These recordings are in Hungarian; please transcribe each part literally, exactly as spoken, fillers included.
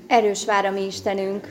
Erős vár a mi Istenünk.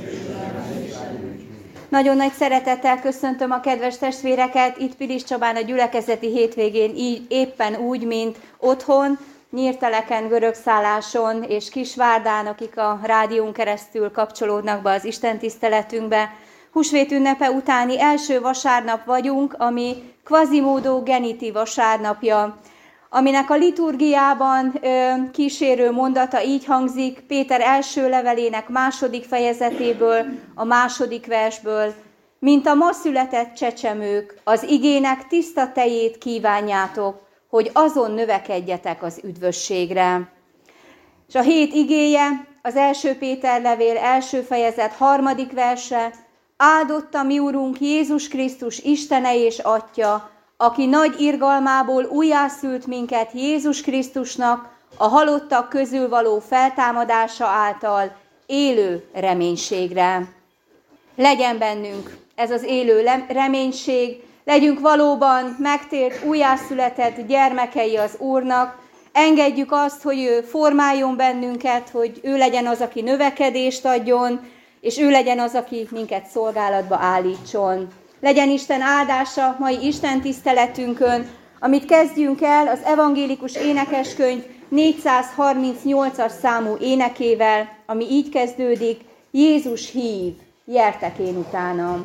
Nagyon nagy szeretettel köszöntöm a kedves testvéreket itt Pilis Csabán a gyülekezeti hétvégén, így, éppen úgy, mint otthon, Nyírteleken, Görögszálláson és Kisvárdán, akik a rádión keresztül kapcsolódnak be az istentiszteletünkbe. Húsvét ünnepe utáni első vasárnap vagyunk, ami Quasimodo Geniti vasárnapja, aminek a liturgiában ö, kísérő mondata így hangzik, Péter első levelének második fejezetéből, a második versből: mint a ma született csecsemők, az igének tiszta tejét kívánjátok, hogy azon növekedjetek az üdvösségre. És a hét igéje, az első Péter levél első fejezet harmadik verse: áldott a mi Urunk Jézus Krisztus Istene és Atya, aki nagy irgalmából újjászült minket Jézus Krisztusnak a halottak közül való feltámadása által élő reménységre. Legyen bennünk ez az élő reménység, legyünk valóban megtért, újjászületett gyermekei az Úrnak, engedjük azt, hogy ő formáljon bennünket, hogy ő legyen az, aki növekedést adjon, és ő legyen az, aki minket szolgálatba állítson. Legyen Isten áldása mai Isten tiszteletünkön, amit kezdjünk el az evangélikus énekeskönyv négyszázharmincnyolcas számú énekével, ami így kezdődik: Jézus hív, gyertek én utánam.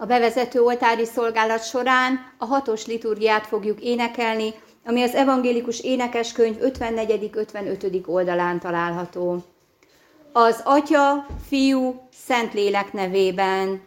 A bevezető oltári szolgálat során a hatos liturgiát fogjuk énekelni, ami az evangélikus énekeskönyv ötvennegyedik ötvenötödik oldalán található. Az Atya, Fiú, Szentlélek nevében.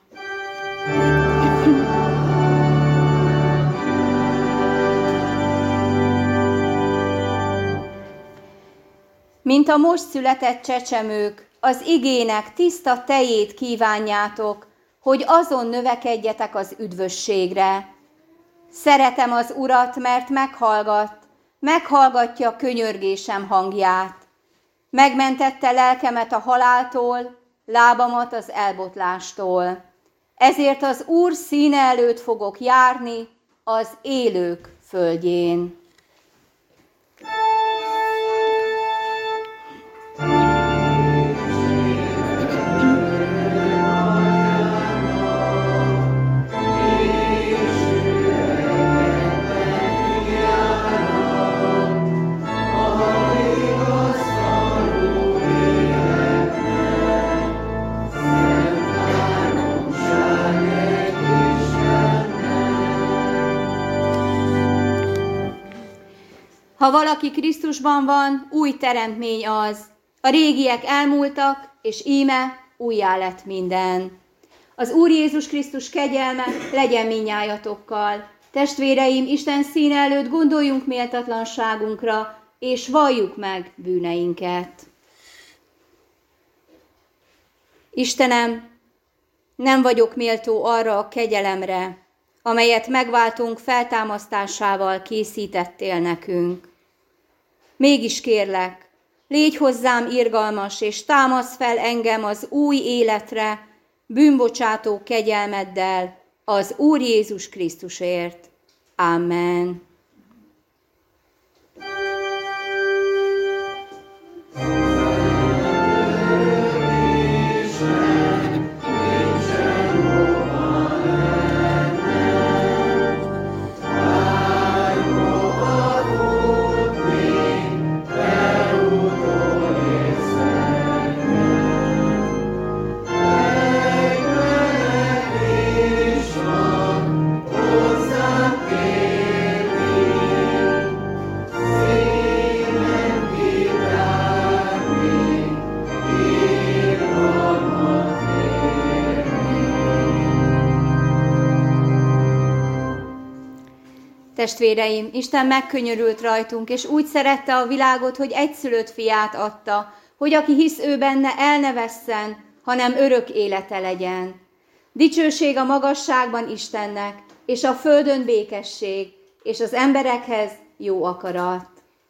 Mint a most született csecsemők, az igének tiszta tejét kívánjátok, hogy azon növekedjetek az üdvösségre. Szeretem az Urat, mert meghallgat, meghallgatja könyörgésem hangját. Megmentette lelkemet a haláltól, lábamat az elbotlástól. Ezért az Úr színe előtt fogok járni az élők földjén. Ha valaki Krisztusban van, új teremtmény az. A régiek elmúltak, és íme újjá lett minden. Az Úr Jézus Krisztus kegyelme legyen mindnyájatokkal. Testvéreim, Isten színe előtt gondoljunk méltatlanságunkra, és valljuk meg bűneinket. Istenem, nem vagyok méltó arra a kegyelemre, amelyet megváltunk feltámasztásával készítettél nekünk. Mégis kérlek, légy hozzám irgalmas, és támasz fel engem az új életre, bűnbocsátó kegyelmeddel, az Úr Jézus Krisztusért. Amen. Testvéreim, Isten megkönyörült rajtunk, és úgy szerette a világot, hogy egyszülött fiát adta, hogy aki hisz ő benne, el ne vesszen, hanem örök élete legyen. Dicsőség a magasságban Istennek, és a földön békesség, és az emberekhez jó akarat.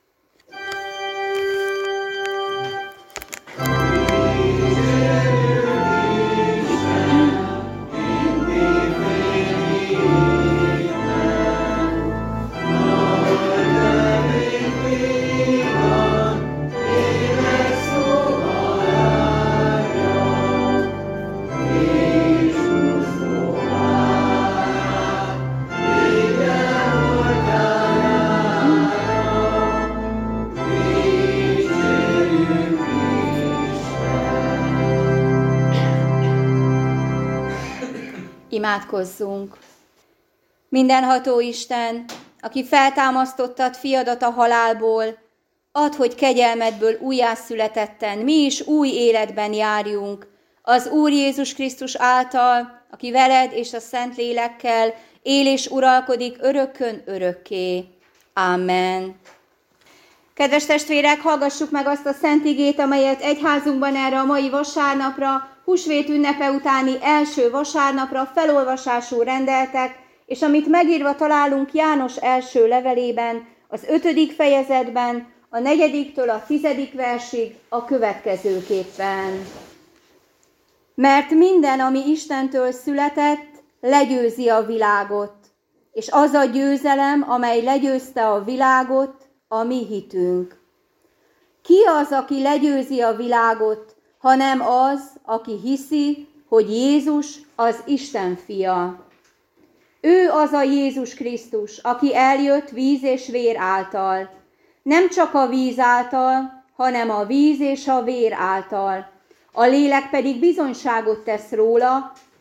Imádkozzunk! Mindenható Isten, aki feltámasztottad fiadat a halálból, add, hogy kegyelmedből újjászületetten mi is új életben járjunk, az Úr Jézus Krisztus által, aki veled és a Szentlélekkel él és uralkodik örökkön örökké. Amen. Kedves testvérek, hallgassuk meg azt a szent igét, amelyet egyházunkban erre a mai vasárnapra, húsvét ünnepe utáni első vasárnapra felolvasásul rendeltek, és amit megírva találunk János első levelében, az ötödik fejezetben, a negyediktől a tizedik versig a következőképpen. Mert minden, ami Istentől született, legyőzi a világot, és az a győzelem, amely legyőzte a világot, a mi hitünk. Ki az, aki legyőzi a világot, hanem az, aki hiszi, hogy Jézus az Isten fia. Ő az a Jézus Krisztus, aki eljött víz és vér által. Nem csak a víz által, hanem a víz és a vér által. A lélek pedig bizonyságot tesz róla,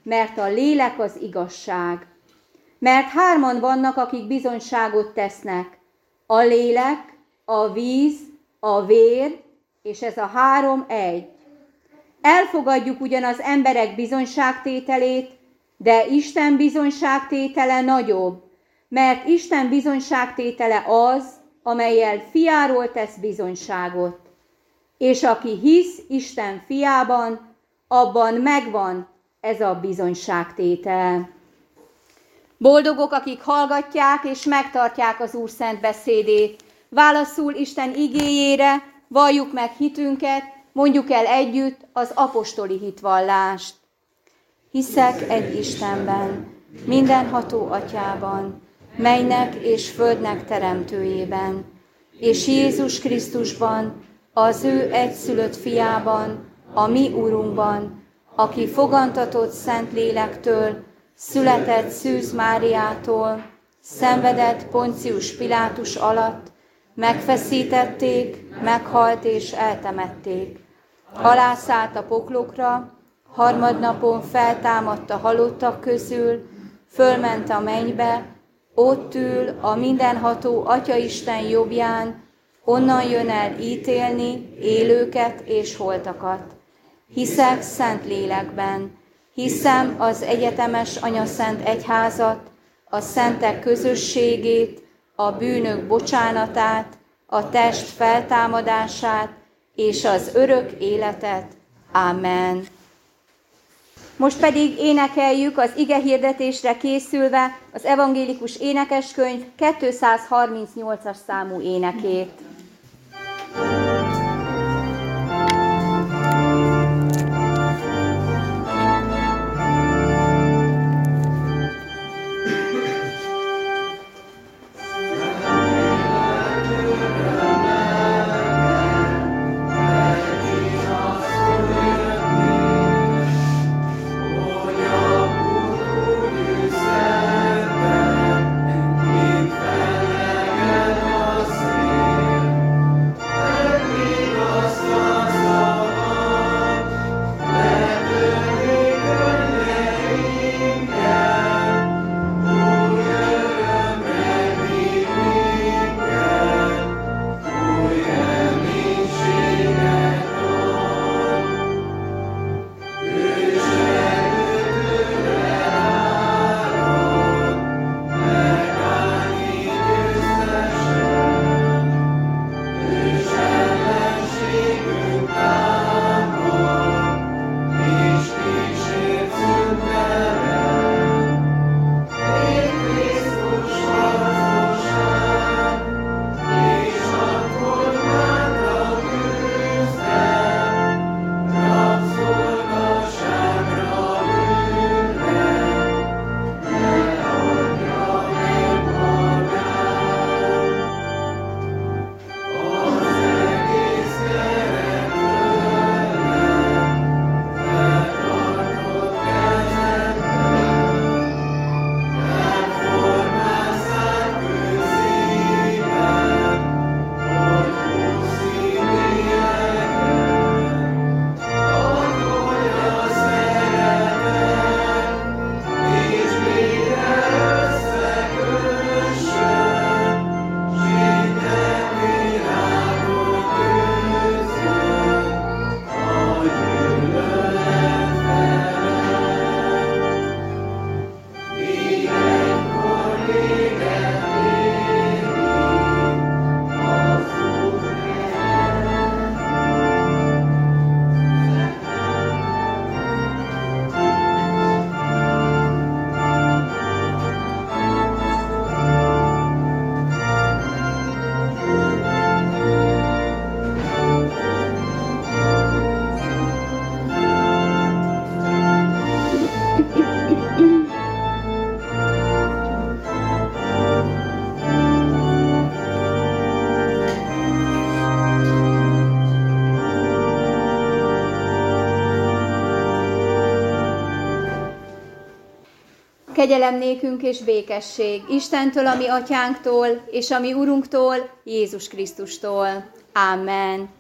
mert a lélek az igazság. Mert hárman vannak, akik bizonyságot tesznek. A lélek, a víz, a vér, és ez a három egy. Elfogadjuk ugyan az emberek bizonyságtételét, de Isten bizonyságtétele nagyobb, mert Isten bizonyságtétele az, amellyel fiáról tesz bizonyságot. És aki hisz Isten fiában, abban megvan ez a bizonyságtétel. Boldogok, akik hallgatják és megtartják az Úr szent beszédét. Válaszul Isten igéjére, valljuk meg hitünket, mondjuk el együtt az apostoli hitvallást. Hiszek egy Istenben, mindenható Atyában, mennynek és földnek teremtőjében, és Jézus Krisztusban, az ő egyszülött fiában, a mi Urunkban, aki fogantatott Szentlélektől, született Szűz Máriától, szenvedett Poncius Pilátus alatt, megfeszítették, meghalt és eltemették. Alászállt a poklokra, harmadnapon feltámadt a halottak közül, fölment a mennybe, ott ül a mindenható Atyaisten jobbján, onnan jön el ítélni élőket és holtakat. Hiszek Szentlélekben, hiszem az egyetemes anyaszent egyházat, a szentek közösségét, a bűnök bocsánatát, a test feltámadását és az örök életet. Amen. Most pedig énekeljük az igehirdetésre készülve az evangélikus énekeskönyv kétszázharmincnyolcas számú énekét. Kegyelem nékünk és békesség Istentől, a mi atyánktól, és a mi Urunktól, Jézus Krisztustól. Amen.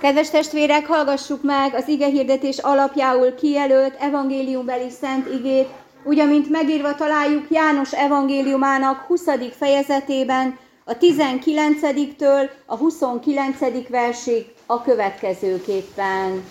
Kedves testvérek, hallgassuk meg az igehirdetés alapjául kijelölt evangéliumbeli szent igét, úgy, amint megírva találjuk János evangéliumának huszadik fejezetében, a tizenkilencediktől a huszonkilencedik versig a következőképpen.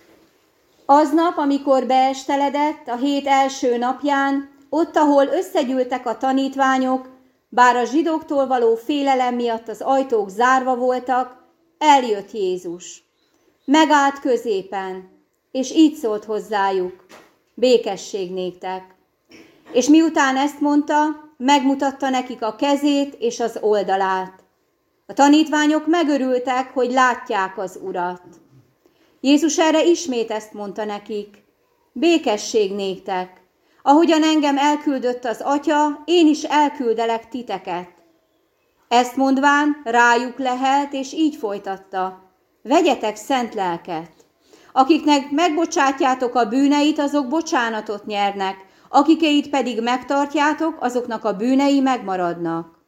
Aznap, amikor beesteledett a hét első napján, ott, ahol összegyűltek a tanítványok, bár a zsidóktól való félelem miatt az ajtók zárva voltak, eljött Jézus. Megállt középen, és így szólt hozzájuk: békesség néktek. És miután ezt mondta, megmutatta nekik a kezét és az oldalát. A tanítványok megörültek, hogy látják az Urat. Jézus erre ismét ezt mondta nekik: békesség néktek. Ahogyan engem elküldött az Atya, én is elküldelek titeket. Ezt mondván rájuk lehelt, és így folytatta: vegyetek szent lelket. Akiknek megbocsátjátok a bűneit, azok bocsánatot nyernek, akikeit pedig megtartjátok, azoknak a bűnei megmaradnak.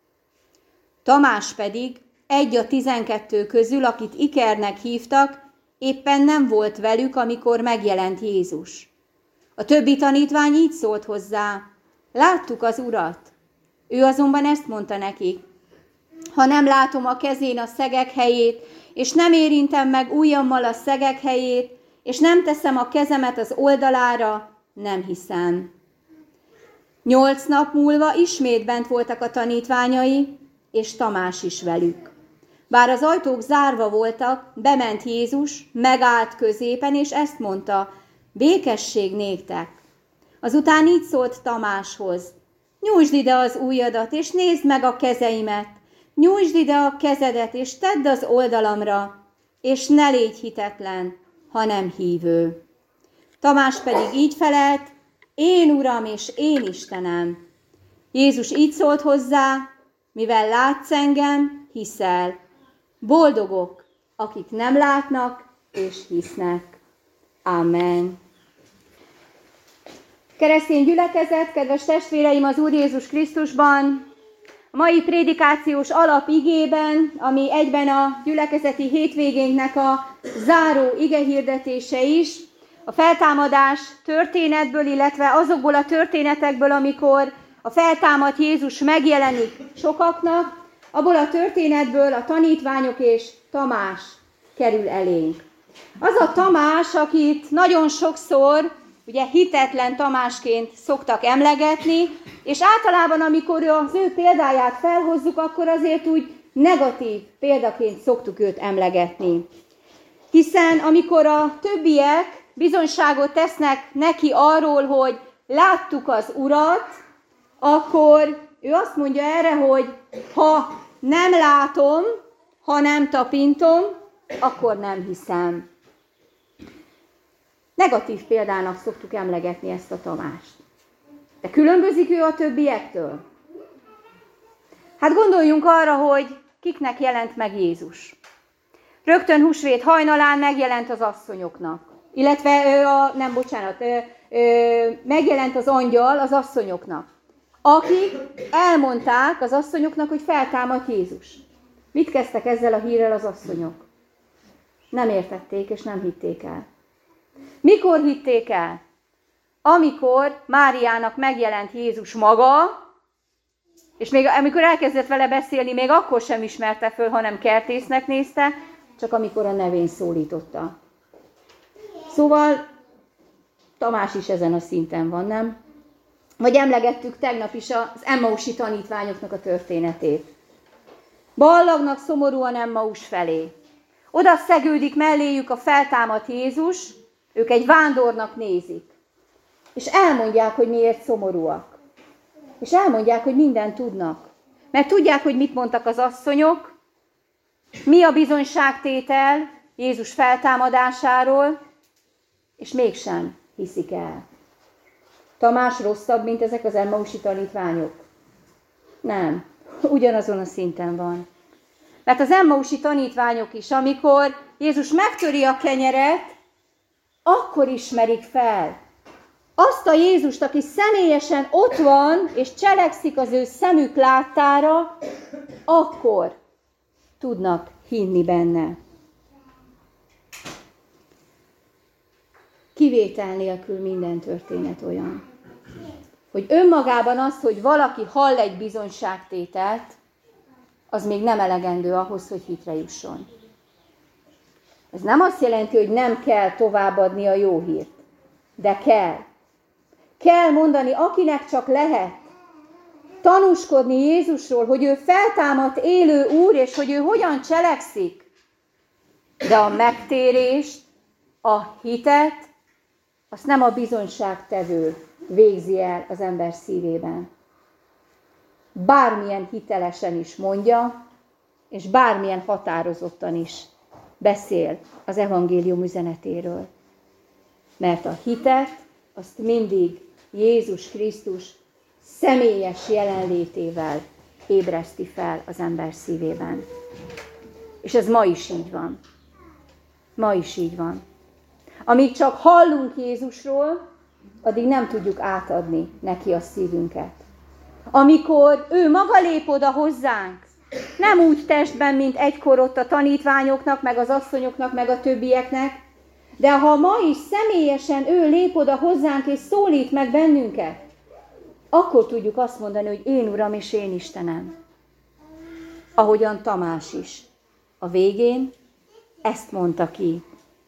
Tamás pedig, egy a tizenkettő közül, akit Ikernek hívtak, éppen nem volt velük, amikor megjelent Jézus. A többi tanítvány így szólt hozzá: láttuk az Urat. Ő azonban ezt mondta nekik: ha nem látom a kezén a szegek helyét, és nem érintem meg ujjammal a szegek helyét, és nem teszem a kezemet az oldalára, nem hiszem. Nyolc nap múlva ismét bent voltak a tanítványai, és Tamás is velük. Bár az ajtók zárva voltak, bement Jézus, megállt középen, és ezt mondta: békesség néktek. Azután így szólt Tamáshoz: nyújtsd ide az ujjadat, és nézd meg a kezeimet, nyújtsd ide a kezedet, és tedd az oldalamra, és ne légy hitetlen, hanem hívő. Tamás pedig így felelt: én Uram és én Istenem. Jézus így szólt hozzá: mivel látsz engem, hiszel. Boldogok, akik nem látnak és hisznek. Amen. Keresztény gyülekezet, kedves testvéreim az Úr Jézus Krisztusban, a mai prédikációs alapigében, ami egyben a gyülekezeti hétvégénknek a záró igehirdetése is, a feltámadás történetből, illetve azokból a történetekből, amikor a feltámadt Jézus megjelenik sokaknak, abból a történetből a tanítványok és Tamás kerül elénk. Az a Tamás, akit nagyon sokszor ugye hitetlen Tamásként szoktak emlegetni, és általában, amikor az ő példáját felhozzuk, akkor azért úgy negatív példaként szoktuk őt emlegetni. Hiszen amikor a többiek bizonyságot tesznek neki arról, hogy láttuk az Urat, akkor ő azt mondja erre, hogy ha nem látom, ha nem tapintom, akkor nem hiszem. Negatív példának szoktuk emlegetni ezt a Tamást. De különbözik ő a többiektől? Hát gondoljunk arra, hogy kiknek jelent meg Jézus. Rögtön húsvét hajnalán megjelent az asszonyoknak. Illetve, a, nem, bocsánat, ö, ö, megjelent az angyal az asszonyoknak, akik elmondták az asszonyoknak, hogy feltámadt Jézus. Mit kezdtek ezzel a hírrel az asszonyok? Nem értették és nem hitték el. Mikor hitték el? Amikor Máriának megjelent Jézus maga, és még amikor elkezdett vele beszélni, még akkor sem ismerte föl, hanem kertésznek nézte, csak amikor a nevén szólította. Szóval Tamás is ezen a szinten van, nem? Vagy emlegettük tegnap is az emmausi tanítványoknak a történetét. Ballagnak szomorúan Emmaus felé. Oda szegődik melléjük a feltámadt Jézus, ők egy vándornak nézik. És elmondják, hogy miért szomorúak. És elmondják, hogy mindent tudnak. Mert tudják, hogy mit mondtak az asszonyok, mi a bizonyságtétel Jézus feltámadásáról, és mégsem hiszik el. Tamás rosszabb, mint ezek az emmausi tanítványok? Nem, ugyanazon a szinten van. Mert az emmausi tanítványok is, amikor Jézus megtöri a kenyeret, akkor ismerik fel azt a Jézust, aki személyesen ott van, és cselekszik az ő szemük láttára, akkor tudnak hinni benne. kivétel nélkül minden történet olyan, hogy önmagában az, hogy valaki hall egy bizonyságtételt, az még nem elegendő ahhoz, hogy hitre jusson. Ez nem azt jelenti, hogy nem kell továbbadni a jó hírt, de kell. Kell mondani, akinek csak lehet, tanúskodni Jézusról, hogy ő feltámadt élő Úr, és hogy ő hogyan cselekszik. De a megtérést, a hitet, azt nem a bizonyságtevő végzi el az ember szívében. Bármilyen hitelesen is mondja, és bármilyen határozottan is beszél az evangélium üzenetéről. Mert a hitet azt mindig Jézus Krisztus személyes jelenlétével ébreszti fel az ember szívében. És ez ma is így van. Ma is így van. Amíg csak hallunk Jézusról, addig nem tudjuk átadni neki a szívünket. Amikor ő maga lép oda hozzánk, nem úgy testben, mint egykor ott a tanítványoknak, meg az asszonyoknak, meg a többieknek, de ha ma is személyesen ő lép oda hozzánk és szólít meg bennünket, akkor tudjuk azt mondani, hogy én Uram és én Istenem. Ahogyan Tamás is. A végén ezt mondta ki.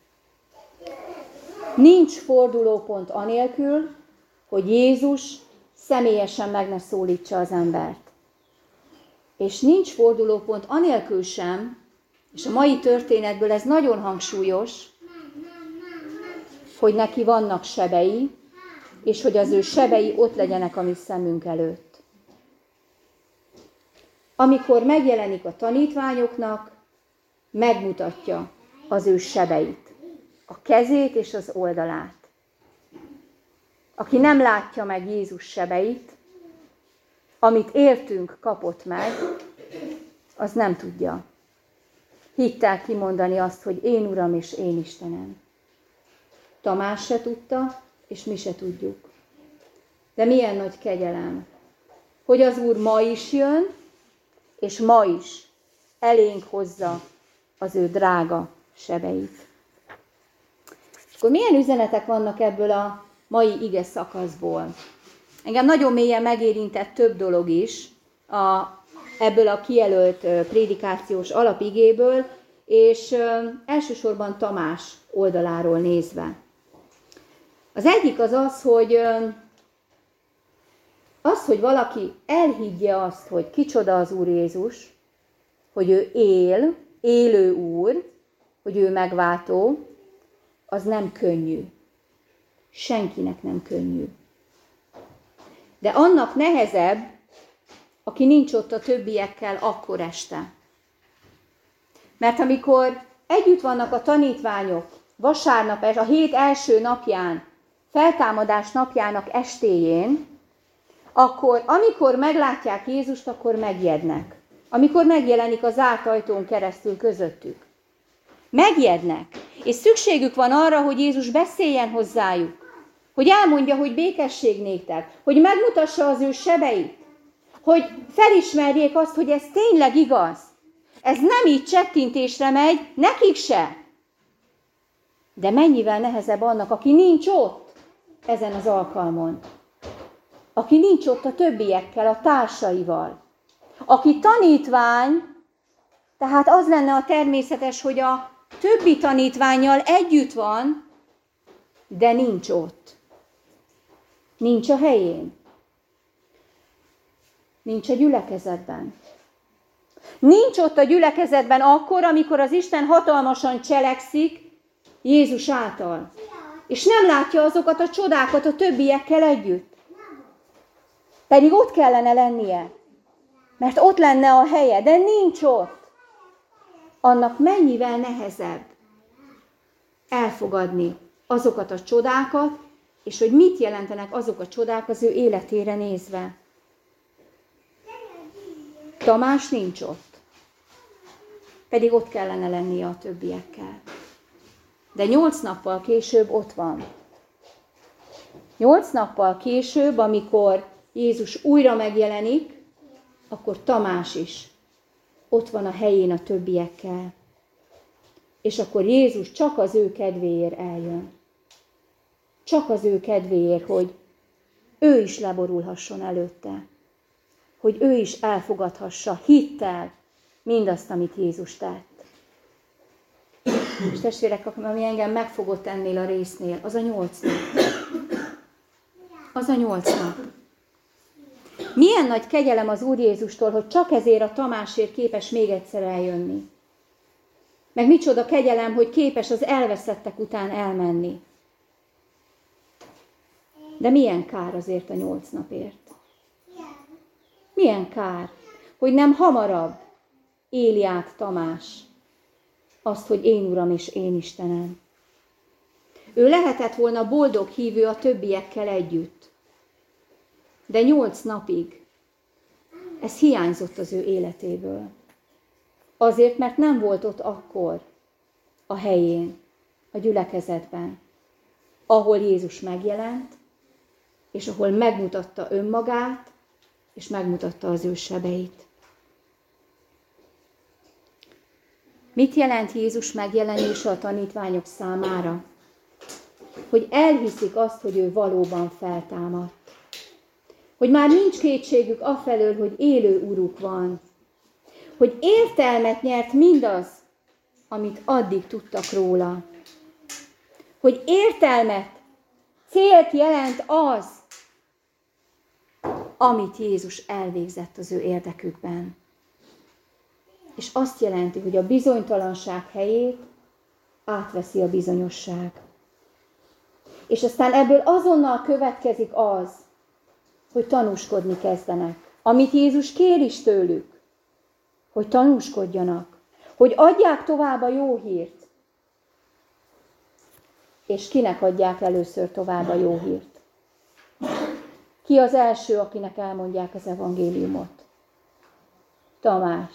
Nincs fordulópont anélkül, hogy Jézus személyesen meg ne szólítsa az embert. És nincs fordulópont anélkül sem, és a mai történetből ez nagyon hangsúlyos, hogy neki vannak sebei, és hogy az ő sebei ott legyenek a mi szemünk előtt. Amikor megjelenik a tanítványoknak, megmutatja az ő sebeit, a kezét és az oldalát. Aki nem látja meg Jézus sebeit, amit értünk kapott meg, az nem tudja hittel kimondani azt, hogy én Uram és én Istenem. Tamás se tudta, és mi se tudjuk. De milyen nagy kegyelem, hogy az Úr ma is jön, és ma is elénk hozza az ő drága sebeit. És akkor milyen üzenetek vannak ebből a mai ige szakaszból? Engem nagyon mélyen megérintett több dolog is a, ebből a kijelölt prédikációs alapigéből, és elsősorban Tamás oldaláról nézve. Az egyik az az, hogy az, hogy valaki elhiggye azt, hogy kicsoda az Úr Jézus, hogy ő él, élő Úr, hogy ő megváltó, az nem könnyű. Senkinek nem könnyű. De annak nehezebb, aki nincs ott a többiekkel akkor este. Mert amikor együtt vannak a tanítványok vasárnap, a hét első napján, feltámadás napjának estéjén, akkor amikor meglátják Jézust, akkor megjednek. Amikor megjelenik a zárt ajtón keresztül közöttük. Megjednek, és szükségük van arra, hogy Jézus beszéljen hozzájuk, hogy elmondja, hogy békesség néktek, hogy megmutassa az ő sebeit, hogy felismerjék azt, hogy ez tényleg igaz. Ez nem így csettintésre megy, nekik se. De mennyivel nehezebb annak, aki nincs ott ezen az alkalmon. Aki nincs ott a többiekkel, a társaival. Aki tanítvány, tehát az lenne a természetes, hogy a többi tanítvánnyal együtt van, de nincs ott. Nincs a helyén. Nincs a gyülekezetben. Nincs ott a gyülekezetben akkor, amikor az Isten hatalmasan cselekszik Jézus által. És nem látja azokat a csodákat a többiekkel együtt. Pedig ott kellene lennie. Mert ott lenne a helye, de nincs ott. Annak mennyivel nehezebb elfogadni azokat a csodákat, és hogy mit jelentenek azok a csodák az ő életére nézve. Tamás nincs ott. Pedig ott kellene lennie a többiekkel. De nyolc nappal később ott van. Nyolc nappal később, amikor Jézus újra megjelenik, akkor Tamás is ott van a helyén a többiekkel. És akkor Jézus csak az ő kedvéért eljön. csak az ő kedvéért, hogy ő is leborulhasson előtte, hogy ő is elfogadhassa hittel mindazt, amit Jézus tett. És testvérek, ami engem megfogott ennél a résznél, az a nyolc nap. Az a nyolc nap. Milyen nagy kegyelem az Úr Jézustól, hogy csak ezért a Tamásért képes még egyszer eljönni. Meg micsoda kegyelem, hogy képes az elveszettek után elmenni. De milyen kár azért a nyolc napért? Milyen kár, hogy nem hamarabb éli át Tamás azt, hogy én Uram és én Istenem. Ő lehetett volna boldog hívő a többiekkel együtt, de nyolc napig ez hiányzott az ő életéből. Azért, mert nem volt ott akkor a helyén, a gyülekezetben, ahol Jézus megjelent, és ahol megmutatta önmagát, és megmutatta az ő sebeit. Mit jelent Jézus megjelenése a tanítványok számára? Hogy elhiszik azt, hogy ő valóban feltámadt. Hogy már nincs kétségük afelől, hogy élő Uruk van. Hogy értelmet nyert mindaz, amit addig tudtak róla. Hogy értelmet, célt jelent az, amit Jézus elvégzett az ő érdekükben. És azt jelenti, hogy a bizonytalanság helyét átveszi a bizonyosság. És aztán ebből azonnal következik az, hogy tanúskodni kezdenek. Amit Jézus kér is tőlük, hogy tanúskodjanak, hogy adják tovább a jó hírt. És kinek adják először tovább a jó hírt? Ki az első, akinek elmondják az evangéliumot? Tamás,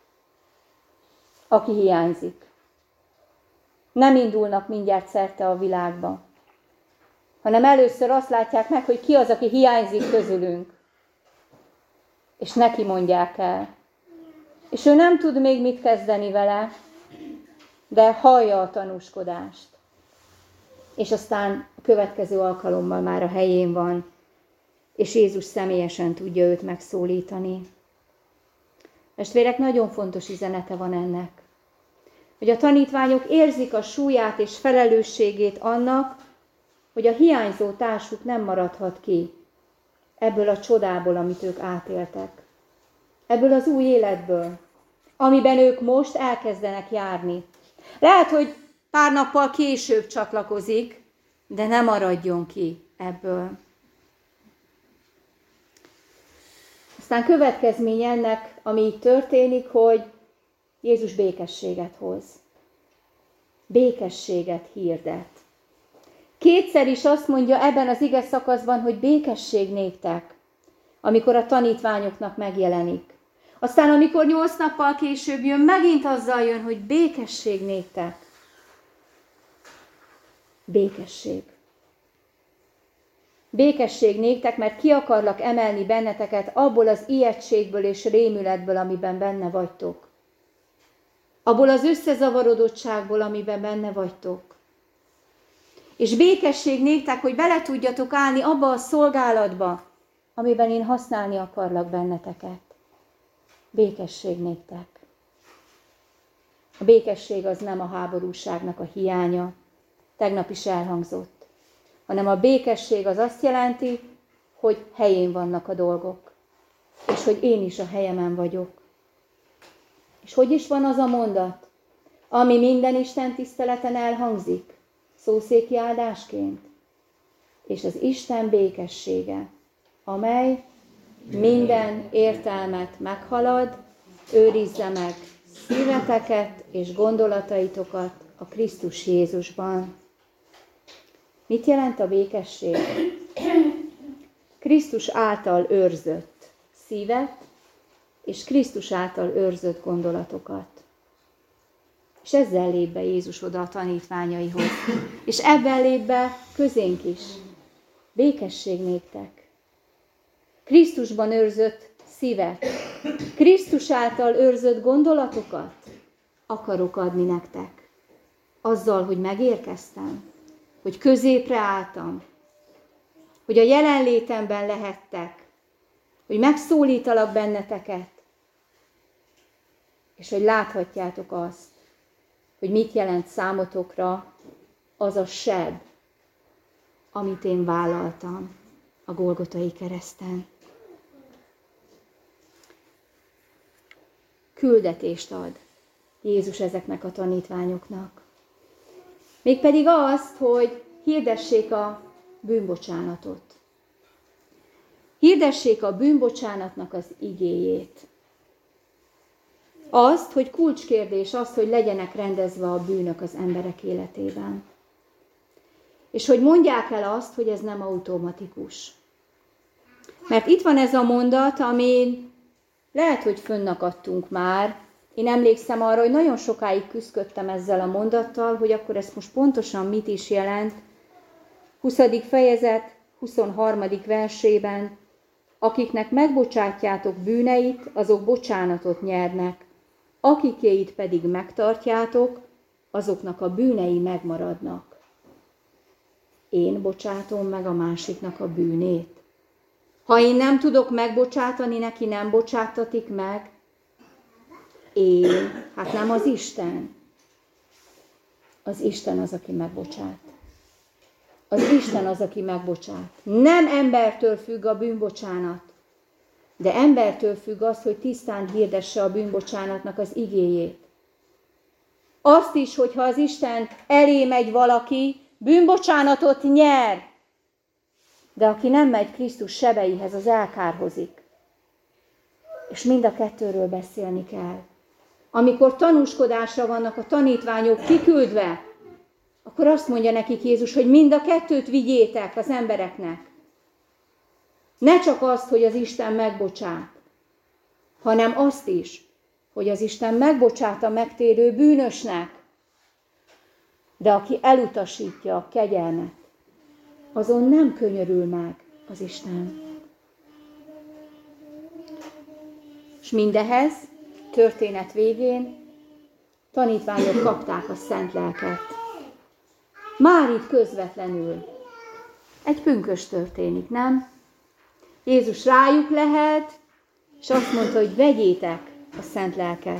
aki hiányzik. Nem indulnak mindjárt szerte a világba, hanem először azt látják meg, hogy ki az, aki hiányzik közülünk. És neki mondják el. És ő nem tud még mit kezdeni vele, de hallja a tanúskodást. És aztán a következő alkalommal már a helyén van, és Jézus személyesen tudja őt megszólítani. Testvérek, nagyon fontos üzenete van ennek, hogy a tanítványok érzik a súlyát és felelősségét annak, hogy a hiányzó társuk nem maradhat ki ebből a csodából, amit ők átéltek. Ebből az új életből, amiben ők most elkezdenek járni. Lehet, hogy pár nappal később csatlakozik, de nem maradjon ki ebből. Aztán következmény ennek, ami így történik, hogy Jézus békességet hoz. Békességet hirdet. Kétszer is azt mondja ebben az ige szakaszban, hogy békesség néktek, amikor a tanítványoknak megjelenik. Aztán, amikor nyolc nappal később jön, megint azzal jön, hogy békesség néktek. Békesség. Békesség néktek, mert ki akarlak emelni benneteket abból az ijegységből és rémületből, amiben benne vagytok. Abból az összezavarodottságból, amiben benne vagytok. És békesség néktek, hogy bele tudjatok állni abba a szolgálatba, amiben én használni akarlak benneteket. Békesség néktek. A békesség az nem a háborúságnak a hiánya, tegnap is elhangzott, hanem a békesség az azt jelenti, hogy helyén vannak a dolgok, és hogy én is a helyemen vagyok. És hogy is van az a mondat, ami minden Isten tiszteleten elhangzik, szószéki áldásként? És az Isten békessége, amely minden értelmet meghalad, őrizze meg szíveteket és gondolataitokat a Krisztus Jézusban. Mit jelent a békesség? Krisztus által őrzött szívet, és Krisztus által őrzött gondolatokat. És ezzel lép be Jézus oda a tanítványaihoz. És ebben lép be közénk is. Békesség néktek. Krisztusban őrzött szívet, Krisztus által őrzött gondolatokat akarok adni nektek. Azzal, hogy megérkeztem, hogy középre álltam, hogy a jelenlétemben lehettek, hogy megszólítalak benneteket, és hogy láthatjátok azt, hogy mit jelent számotokra az a seb, amit én vállaltam a Golgotai kereszten. Küldetést ad Jézus ezeknek a tanítványoknak. Mégpedig azt, hogy hirdessék a bűnbocsánatot. Hirdessék a bűnbocsánatnak az igéjét. Azt, hogy kulcskérdés az, hogy legyenek rendezve a bűnök az emberek életében. És hogy mondják el azt, hogy ez nem automatikus. Mert itt van ez a mondat, amin lehet, hogy fönnakadtunk már. Én emlékszem arra, hogy nagyon sokáig küzdködtem ezzel a mondattal, hogy akkor ez most pontosan mit is jelent. huszadik fejezet, huszonharmadik versében, akiknek megbocsátjátok bűneit, azok bocsánatot nyernek, akikéit pedig megtartjátok, azoknak a bűnei megmaradnak. Én bocsátom meg a másiknak a bűnét. Ha én nem tudok megbocsátani, neki nem bocsátatik meg, én, hát nem az Isten. Az Isten az, aki megbocsát. Az Isten az, aki megbocsát. Nem embertől függ a bűnbocsánat, de embertől függ az, hogy tisztán hirdesse a bűnbocsánatnak az igéjét. Azt is, hogyha az Isten elé megy valaki, bűnbocsánatot nyer, de aki nem megy Krisztus sebeihez, az elkárhozik. És mind a kettőről beszélni kell. Amikor tanúskodásra vannak a tanítványok kiküldve, akkor azt mondja nekik Jézus, hogy mind a kettőt vigyétek az embereknek. Ne csak azt, hogy az Isten megbocsát, hanem azt is, hogy az Isten megbocsát a megtérő bűnösnek. De aki elutasítja a kegyelmet, azon nem könyörül meg az Isten. És mindehez, történet végén, tanítványok kapták a szent lelket. Már itt közvetlenül. Egy pünkösd történik, nem? Jézus rájuk lehet, és azt mondta, hogy vegyétek a szent lelket.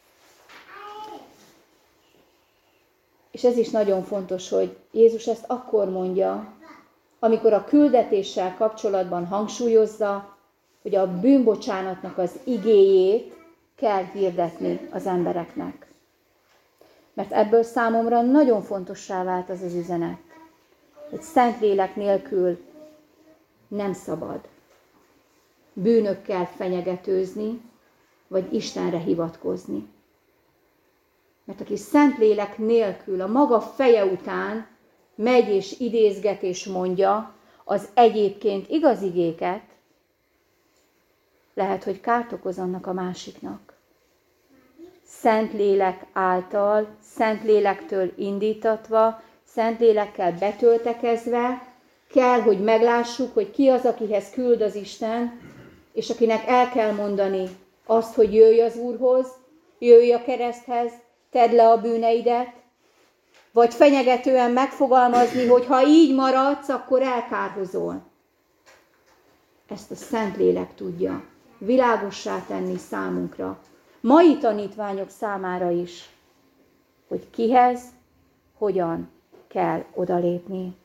És ez is nagyon fontos, hogy Jézus ezt akkor mondja, amikor a küldetéssel kapcsolatban hangsúlyozza, hogy a bűnbocsánatnak az igéjét kell hirdetni az embereknek. Mert ebből számomra nagyon fontossá vált az az üzenet, hogy Szentlélek nélkül nem szabad bűnökkel fenyegetőzni, vagy Istenre hivatkozni. Mert aki Szentlélek nélkül a maga feje után megy és idézget és mondja az egyébként igaz igéket, lehet, hogy kárt okoz annak a másiknak. Szentlélek által, Szentlélektől indítatva, Szentlélekkel betöltekezve kell, hogy meglássuk, hogy ki az, akihez küld az Isten, és akinek el kell mondani azt, hogy jöjj az Úrhoz, jöjj a kereszthez, tedd le a bűneidet, vagy fenyegetően megfogalmazni, hogy ha így maradsz, akkor elkárhozol. Ezt a Szentlélek tudja világossá tenni számunkra, mai tanítványok számára is, hogy kihez, hogyan kell odalépni.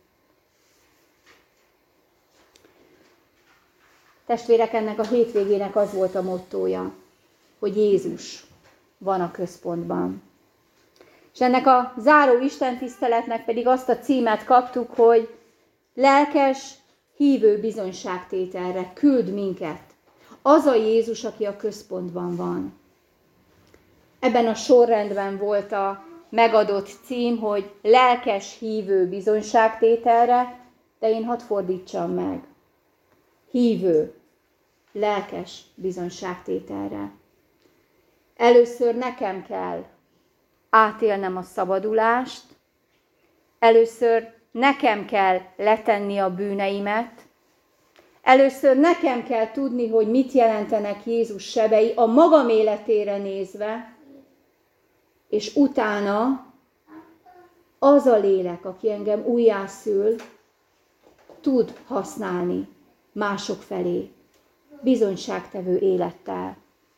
Testvérek, ennek a hétvégének az volt a mottója, hogy Jézus van a központban. És ennek a záró istentiszteletnek pedig azt a címet kaptuk, hogy lelkes, hívő bizonyságtételre küld minket. Az a Jézus, aki a központban van. Ebben a sorrendben volt a megadott cím, hogy lelkes, hívő bizonyságtételre, de én hadd fordítsam meg. Hívő, lelkes bizonyságtételre. Először nekem kell átélnem a szabadulást, először nekem kell letenni a bűneimet, először nekem kell tudni, hogy mit jelentenek Jézus sebei a magam életére nézve, és utána az a lélek, aki engem újjászül, tud használni mások felé, bizonyságtevő élettel.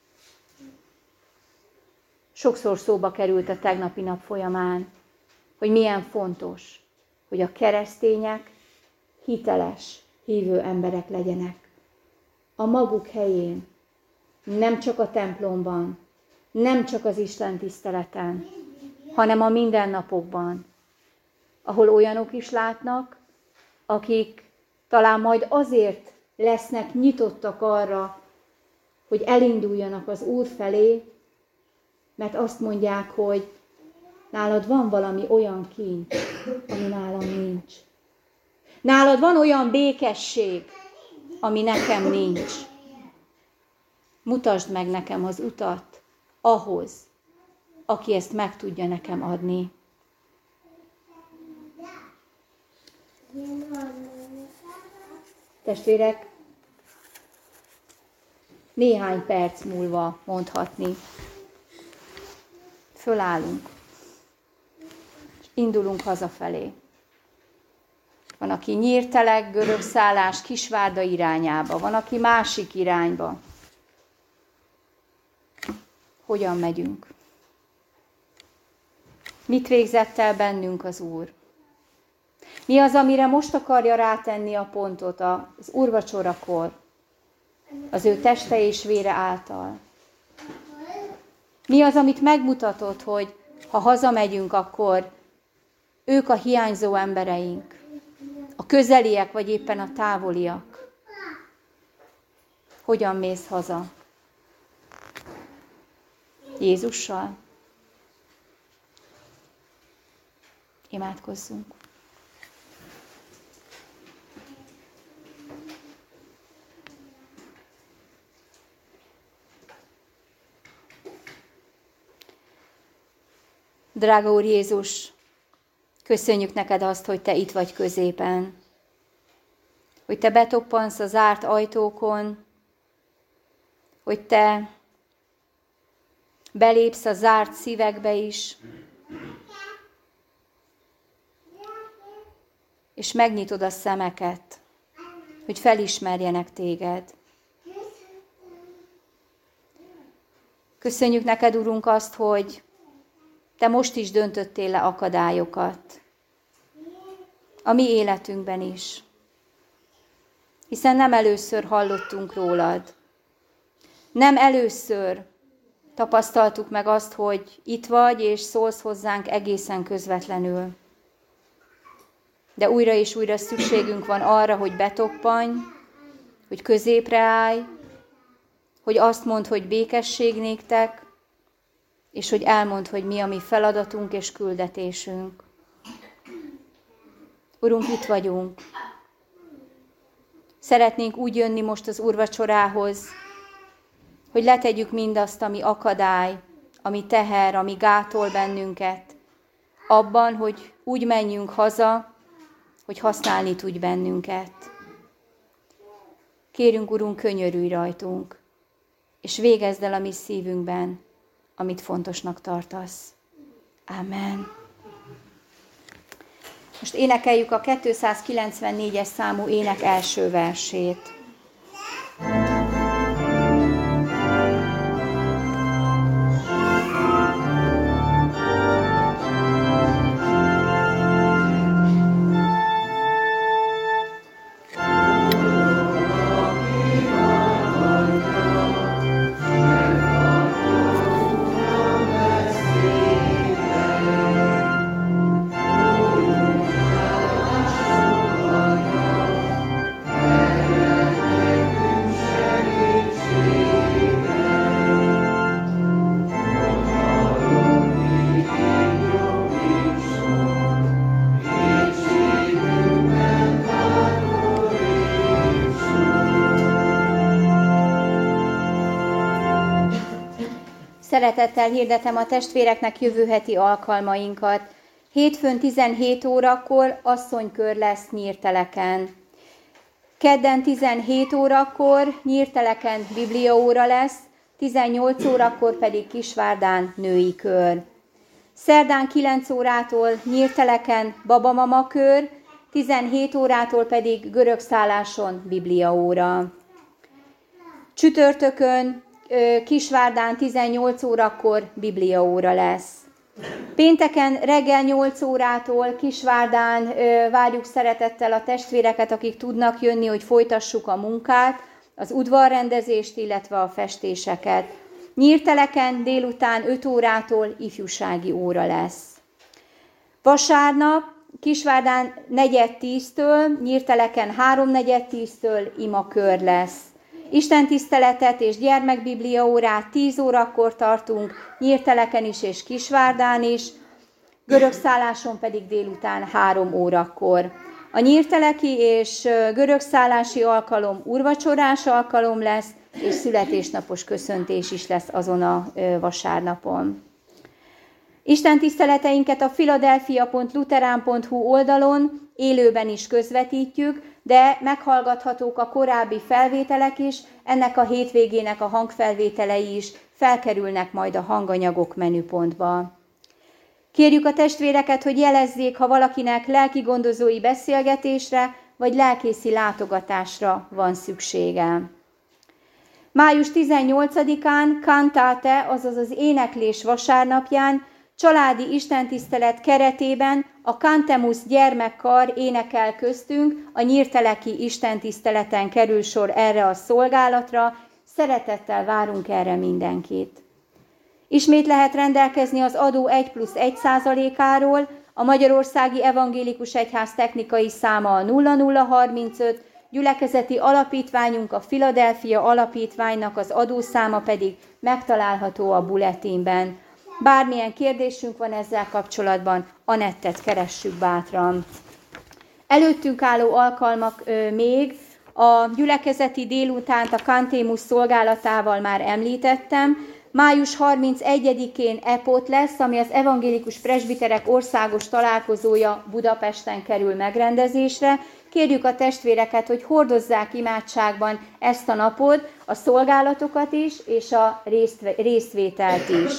Sokszor szóba került a tegnapi nap folyamán, hogy milyen fontos, hogy a keresztények hiteles, hívő emberek legyenek. A maguk helyén, nem csak a templomban, nem csak az Isten tiszteleten, hanem a mindennapokban, ahol olyanok is látnak, akik talán majd azért lesznek nyitottak arra, hogy elinduljanak az Úr felé, mert azt mondják, hogy nálad van valami olyan kincs, ami nálam nincs. Nálad van olyan békesség, ami nekem nincs. Mutasd meg nekem az utat ahhoz, aki ezt meg tudja nekem adni. Testvérek, néhány perc múlva mondhatni, fölállunk, és indulunk hazafelé. Van, aki Nyírtelek, Görögszállás, Kisvárda irányába, van, aki másik irányba. Hogyan megyünk? Mit végzett el bennünk az Úr? Mi az, amire most akarja rátenni a pontot az úrvacsorakor, az ő teste és vére által? Mi az, amit megmutatott, hogy ha hazamegyünk, akkor ők a hiányzó embereink, a közeliek, vagy éppen a távoliak? Hogyan mész haza? Jézussal? Imádkozzunk. Drága Úr Jézus, köszönjük neked azt, hogy te itt vagy középen, hogy te betoppansz a zárt ajtókon, hogy te belépsz a zárt szívekbe is, és megnyitod a szemeket, hogy felismerjenek téged. Köszönjük neked, Urunk, azt, hogy te most is döntöttél le akadályokat a mi életünkben is, hiszen nem először hallottunk rólad. Nem először tapasztaltuk meg azt, hogy itt vagy, és szólsz hozzánk egészen közvetlenül. De újra és újra szükségünk van arra, hogy betoppanj, hogy középre állj, hogy azt mondd, hogy békesség néktek, és hogy elmondd, hogy mi a mi feladatunk és küldetésünk. Urunk, itt vagyunk. Szeretnénk úgy jönni most az úrvacsorához, hogy letegyük mindazt, ami akadály, ami teher, ami gátol bennünket, abban, hogy úgy menjünk haza, hogy használni tudj bennünket. Kérünk, Urunk, könyörülj rajtunk, és végezd el a mi szívünkben, amit fontosnak tartasz. Amen. Most énekeljük a kétszázkilencvennégyes számú ének első versét. Szeretettel hirdetem a testvéreknek jövő heti alkalmainkat. Hétfőn tizenhét órakor asszonykör lesz Nyírteleken. Kedden tizenhét órakor Nyírteleken bibliaóra lesz, tizennyolc órakor pedig Kisvárdán női kör. Szerdán kilenc órától nyírteleken babamama kör, tizenhét órától pedig görögszálláson bibliaóra. Csütörtökön Kisvárdán tizennyolc órakor bibliaóra lesz. Pénteken reggel nyolc órától Kisvárdán várjuk szeretettel a testvéreket, akik tudnak jönni, hogy folytassuk a munkát, az udvarrendezést, illetve a festéseket. Nyírteleken délután öt órától ifjúsági óra lesz. Vasárnap Kisvárdán negyed tíztől, Nyírteleken háromnegyed tíztől imakör lesz. Istentiszteletet és gyermekbiblia órát tíz órakor tartunk, Nyírteleken is és Kisvárdán is, görögszálláson pedig délután három órakor. A nyírteleki és görögszállási alkalom úrvacsorás alkalom lesz, és születésnapos köszöntés is lesz azon a vasárnapon. Istentiszteleteinket a philadelphia pont luterán pont hu oldalon élőben is közvetítjük, de meghallgathatók a korábbi felvételek is, ennek a hétvégének a hangfelvételei is felkerülnek majd a hanganyagok menüpontba. Kérjük a testvéreket, hogy jelezzék, ha valakinek lelkigondozói beszélgetésre vagy lelkészi látogatásra van szüksége. május tizennyolcadikán Cantate, azaz az éneklés vasárnapján, családi istentisztelet keretében a Cantemus gyermekkar énekel köztünk, a nyírteleki istentiszteleten kerül sor erre a szolgálatra, szeretettel várunk erre mindenkit. Ismét lehet rendelkezni az adó egy plusz egy százalékáról, a Magyarországi Evangélikus Egyház technikai száma a nulla nulla harmincöt, gyülekezeti alapítványunk, a Philadelphia alapítványnak az adószáma pedig megtalálható a bulletinben. Bármilyen kérdésünk van ezzel kapcsolatban, Anettet keressük bátran. Előttünk álló alkalmak ö, még, a gyülekezeti délutánt a Cantemus szolgálatával már említettem. május harmincegyedikén epot lesz, ami az evangélikus presbiterek országos találkozója Budapesten kerül megrendezésre. Kérjük a testvéreket, hogy hordozzák imádságban ezt a napot, a szolgálatokat is, és a résztvételt is.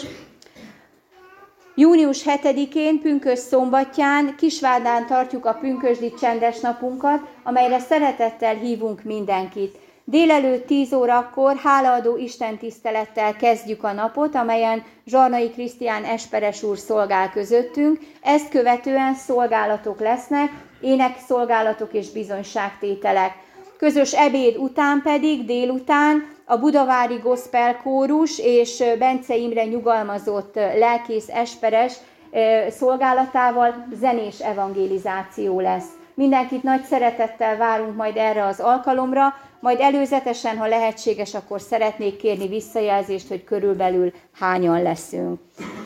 június hetedikén, pünkösd szombatján Kisvárdán tartjuk a pünkösdi csendes napunkat, amelyre szeretettel hívunk mindenkit. Délelőtt tíz órakor hálaadó istentisztelettel kezdjük a napot, amelyen Zsarnai Krisztián Esperes úr szolgál közöttünk. Ezt követően szolgálatok lesznek, énekszolgálatok és bizonyságtételek. Közös ebéd után pedig délután a budavári gospel kórus és Bence Imre nyugalmazott lelkész Esperes szolgálatával zenés evangelizáció lesz. Mindenkit nagy szeretettel várunk majd erre az alkalomra, majd előzetesen, ha lehetséges, akkor szeretnék kérni visszajelzést, hogy körülbelül hányan leszünk.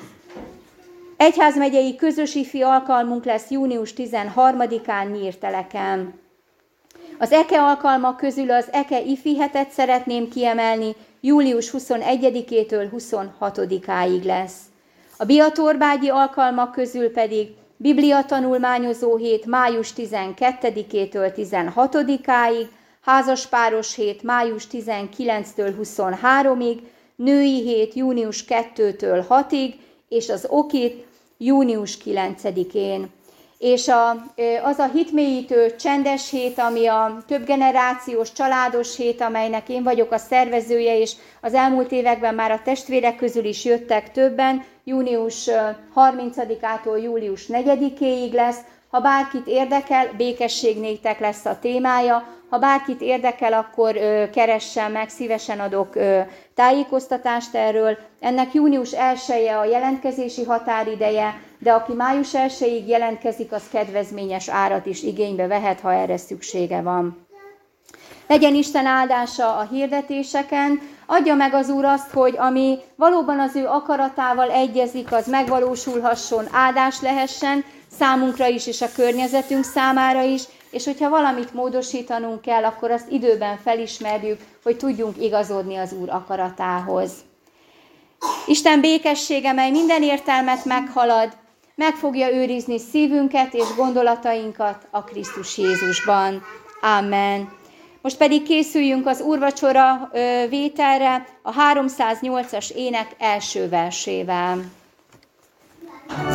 Egyházmegyei közös ifi alkalmunk lesz június tizenharmadikán Nyírteleken. Az eke alkalmak közül az eke ifi hetet szeretném kiemelni, július huszonegyedikétől huszonhatodikáig lesz. A biatorbágyi alkalmak közül pedig Biblia tanulmányozó hét május tizenkettedikétől tizenhatodikáig, házaspáros hét május tizenkilencedikétől huszonháromig, női hét június kettőtől hatig, és az okit június kilencedikén. És a, az a hitmélyítő csendes hét, ami a több generációs családos hét, amelynek én vagyok a szervezője, és az elmúlt években már a testvérek közül is jöttek többen, június harmincadikától július negyedikéig lesz. Ha bárkit érdekel, békesség néktek lesz a témája. Ha bárkit érdekel, akkor ö, keressen meg, szívesen adok ö, tájékoztatást erről. Ennek június elseje a jelentkezési határideje, de aki május elsejéig jelentkezik, az kedvezményes árat is igénybe vehet, ha erre szüksége van. Legyen Isten áldása a hirdetéseken, adja meg az Úr azt, hogy ami valóban az ő akaratával egyezik, az megvalósulhasson, áldás lehessen, számunkra is és a környezetünk számára is, és hogyha valamit módosítanunk kell, akkor azt időben felismerjük, hogy tudjunk igazodni az Úr akaratához. Isten békessége, mely minden értelmet meghalad, meg fogja őrizni szívünket és gondolatainkat a Krisztus Jézusban. Amen. Most pedig készüljünk az úrvacsora vételre a háromszáznyolcas ének első versével.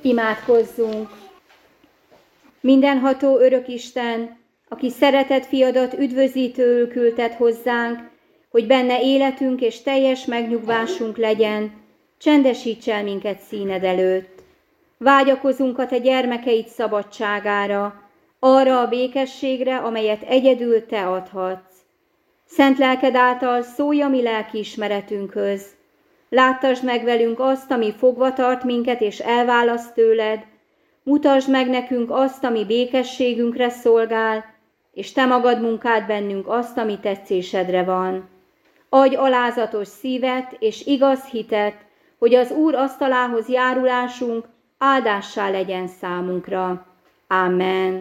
Imádkozzunk! Mindenható örök Isten, aki szeretett fiadat üdvözítőül küldted hozzánk, hogy benne életünk és teljes megnyugvásunk legyen, csendesíts el minket színed előtt. Vágyakozunk a te gyermekeid szabadságára, arra a békességre, amelyet egyedül te adhatsz. Szent lelked által szólj a mi lelkiismeretünkhöz. Láttasd meg velünk azt, ami fogva tart minket és elválaszt tőled, mutasd meg nekünk azt, ami békességünkre szolgál, és te magad munkád bennünk azt, ami tetszésedre van. Adj alázatos szívet és igaz hitet, hogy az Úr asztalához járulásunk áldássá legyen számunkra. Amen.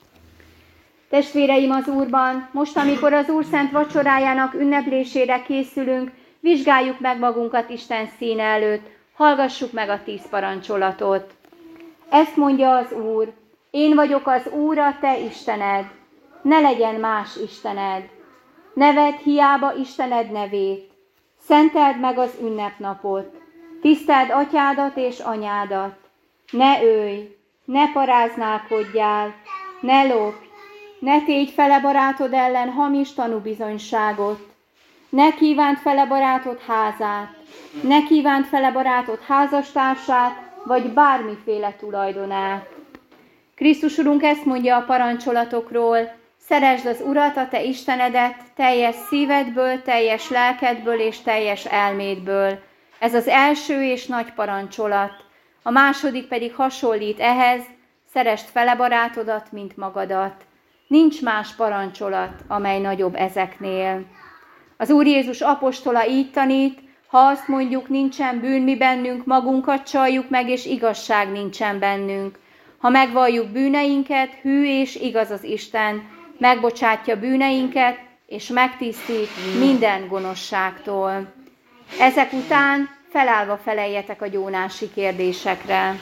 Testvéreim az Úrban, most, amikor az Úr szent vacsorájának ünneplésére készülünk, vizsgáljuk meg magunkat Isten színe előtt, hallgassuk meg a tíz parancsolatot. Ezt mondja az Úr: én vagyok az Úr, a te Istened, ne legyen más istened. Ne vedd hiába Istened nevét, szenteld meg az ünnepnapot, tiszteld atyádat és anyádat, ne ölj, ne paráználkodjál, ne lopj, ne tégy fele barátod ellen hamis tanúbizonyságot, ne kívánt fele barátod házát, ne kívánt fele barátod házastársát, vagy bármiféle tulajdonát. Krisztus Urunk ezt mondja a parancsolatokról: szeresd az Urat, a te Istenedet, teljes szívedből, teljes lelkedből és teljes elmédből. Ez az első és nagy parancsolat. A második pedig hasonlít ehhez: szeresd fele barátodat, mint magadat. Nincs más parancsolat, amely nagyobb ezeknél. Az Úr Jézus apostola így tanít: ha azt mondjuk, nincsen bűn mi bennünk, magunkat csaljuk meg, és igazság nincsen bennünk. Ha megvalljuk bűneinket, hű és igaz az Isten, megbocsátja bűneinket, és megtisztít minden gonoszságtól. Ezek után felállva feleljetek a gyónási kérdésekre.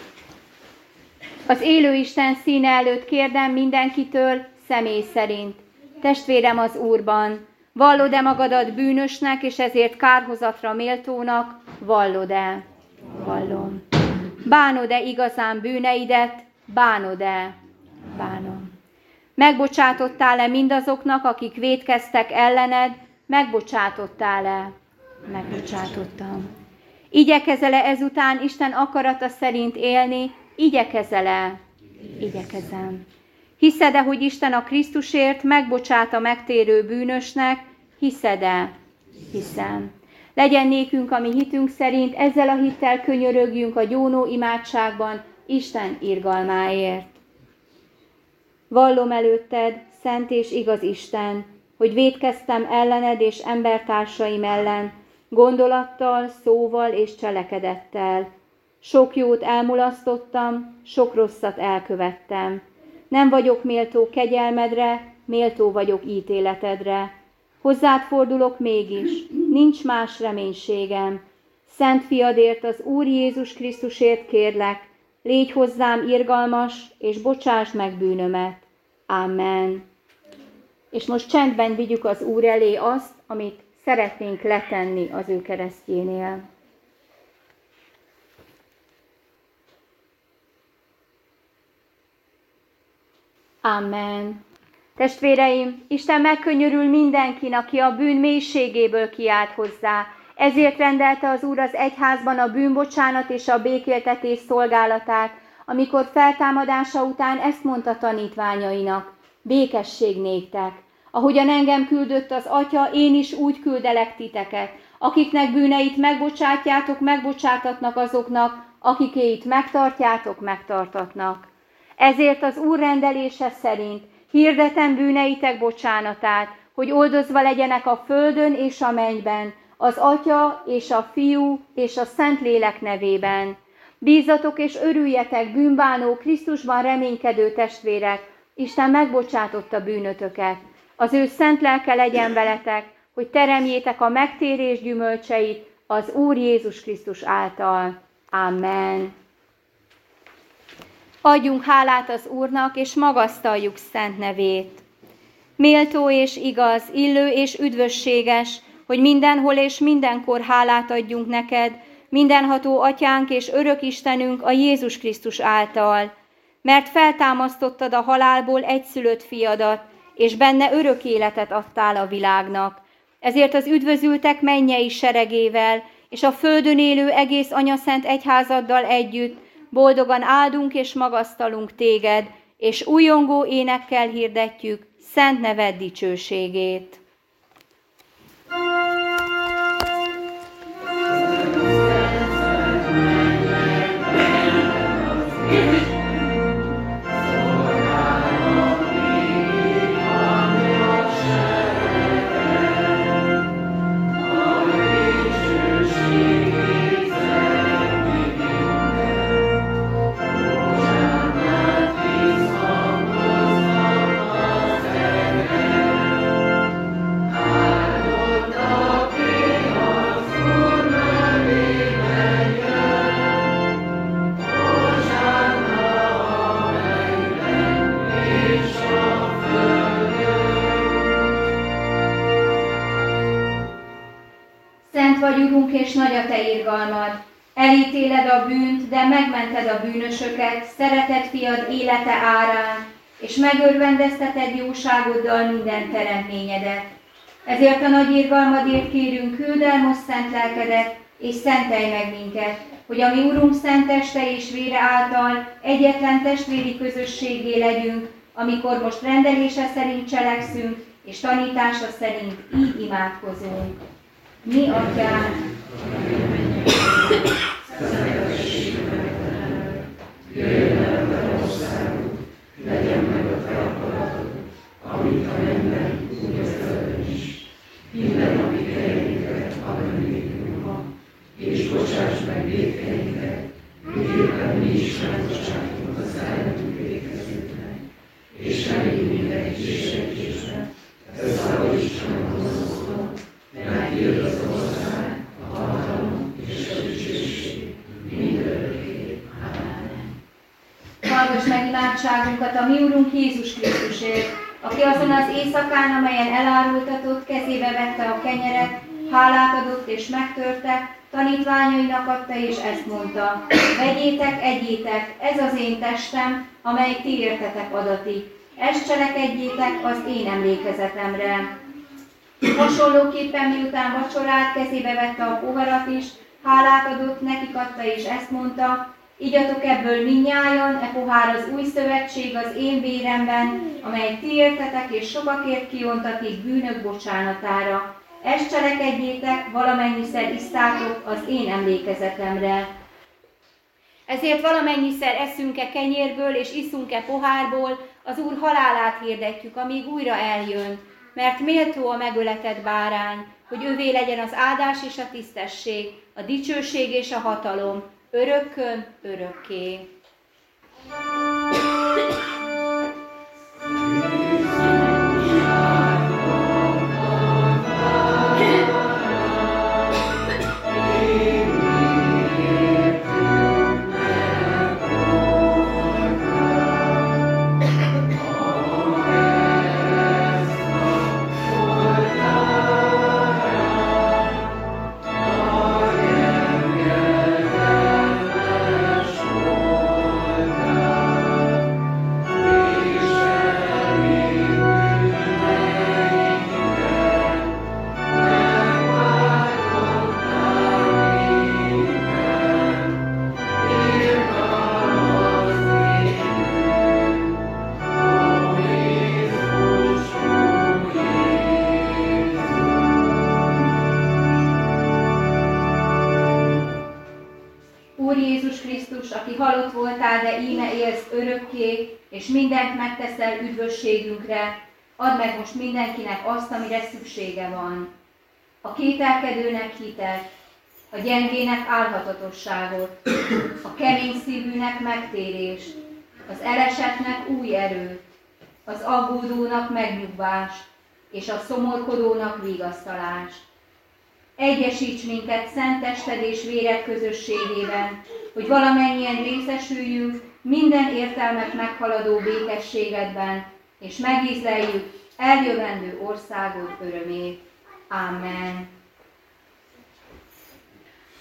Az élő Isten színe előtt kérdem mindenkitől személy szerint: testvérem az Úrban, vallod-e magadat bűnösnek, és ezért kárhozatra méltónak? Vallod-e? Vallom. Bánod-e igazán bűneidet? Bánod-e? Bánom. Megbocsátottál-e mindazoknak, akik vétkeztek ellened? Megbocsátottál-e? Megbocsátottam. Igyekezel-e ezután Isten akarata szerint élni? Igyekezel-e? Igyekezem. Hiszed-e, hogy Isten a Krisztusért megbocsát a megtérő bűnösnek? Hiszed-e? Hiszem. Legyen nékünk a mi hitünk szerint, ezzel a hittel könyörögjünk a gyónó imádságban Isten irgalmáért. Vallom előtted, szent és igaz Isten, hogy vétkeztem ellened és embertársaim ellen, gondolattal, szóval és cselekedettel. Sok jót elmulasztottam, sok rosszat elkövettem. Nem vagyok méltó kegyelmedre, méltó vagyok ítéletedre. Hozzád fordulok mégis, nincs más reménységem. Szent fiadért, az Úr Jézus Krisztusért kérlek, légy hozzám irgalmas, és bocsásd meg bűnömet. Amen. És most csendben vigyük az Úr elé azt, amit szeretnénk letenni az ő keresztjénél. Amen. Testvéreim, Isten megkönyörül mindenkin, aki a bűn mélységéből kiált hozzá. Ezért rendelte az Úr az egyházban a bűnbocsánat és a békéltetés szolgálatát, amikor feltámadása után ezt mondta tanítványainak: békesség néktek. Ahogyan engem küldött az Atya, én is úgy küldelek titeket. Akiknek bűneit megbocsátjátok, megbocsátatnak azoknak, akikéit megtartjátok, megtartatnak. Ezért az Úr rendelése szerint hirdetem bűneitek bocsánatát, hogy oldozva legyenek a földön és a mennyben, az Atya és a Fiú és a Szentlélek nevében. Bízzatok és örüljetek, bűnbánó, Krisztusban reménykedő testvérek, Isten megbocsátotta bűnötöket. Az ő szent lelke legyen veletek, hogy teremjétek a megtérés gyümölcseit az Úr Jézus Krisztus által. Amen. Adjunk hálát az Úrnak, és magasztaljuk szent nevét. Méltó és igaz, illő és üdvösséges, hogy mindenhol és mindenkor hálát adjunk neked, mindenható Atyánk és örök Istenünk a Jézus Krisztus által, mert feltámasztottad a halálból egyszülött fiadat, és benne örök életet adtál a világnak. Ezért az üdvözültek mennyei seregével, és a földön élő egész anyaszent egyházaddal együtt boldogan áldunk és magasztalunk téged, és újongó énekkel hirdetjük szent neved dicsőségét. vagy, Urunk, és nagy a Te irgalmad. Elítéled a bűnt, de megmented a bűnösöket, szereted fiad élete árán, és megörvendezteted jóságoddal minden teremtményedet. Ezért a nagy irgalmadért kérünk, küld el most szent lelkedet, és szentelj meg minket, hogy a mi Urunk szent teste és vére által egyetlen testvéri közösségé legyünk, amikor most rendelése szerint cselekszünk, és tanítása szerint így imádkozunk. Mi, Atyánk, jöjjön el a te országod, legyen meg a te akaratod, amit a mennyben, úgy a földön is. Minden napi kenyerünket add meg nékünk ma, és bocsáss meg vétkeinket, miképpen mi is megbocsátunk az ellenünk vétkezőknek, és ne vigy minket kísértésbe, de szabadíts meg a gonosztól, mert tiéd az ország, a hatalom és a dicsőség mindörökké. Amen. Hallgass meg imádságunkat a mi Urunk Jézus Krisztusért, aki azon az éjszakán, amelyen elárultatott, kezébe vette a kenyeret, hálát adott és megtörte, tanítványainak adta és ezt mondta: vegyétek, egyétek, ez az én testem, amely ti értetek adatik. Ezt cselekedjétek az én emlékezetemre. Hasonlóképpen miután vacsorált, kezébe vette a poharat is, hálát adott, nekik adta és ezt mondta: igyatok ebből mindnyájan, e pohár az új szövetség az én véremben, amely ti értetek és sokakért kiontatik bűnök bocsánatára. Ezt cselekedjétek, valamennyiszer isztátok az én emlékezetemre. Ezért valamennyiszer eszünk-e kenyérből és iszunk-e pohárból, az Úr halálát hirdetjük, amíg újra eljön. Mert méltó a megöletett bárány, hogy övé legyen az áldás és a tisztesség, a dicsőség és a hatalom, örökkön, örökké. Úr Jézus Krisztus, aki halott voltál, de íme élsz örökké, és mindent megteszel üdvösségünkre, add meg most mindenkinek azt, amire szüksége van. A kételkedőnek hitet, a gyengének állhatatosságot, a kemény szívűnek megtérést, az elesettnek új erőt, az aggódónak megnyugvást, és a szomorkodónak vigasztalást. Egyesíts minket szent tested és véred közösségében, hogy valamennyien részesüljünk minden értelmet meghaladó békességedben, és megízleljük eljövendő országod örömét. Amen.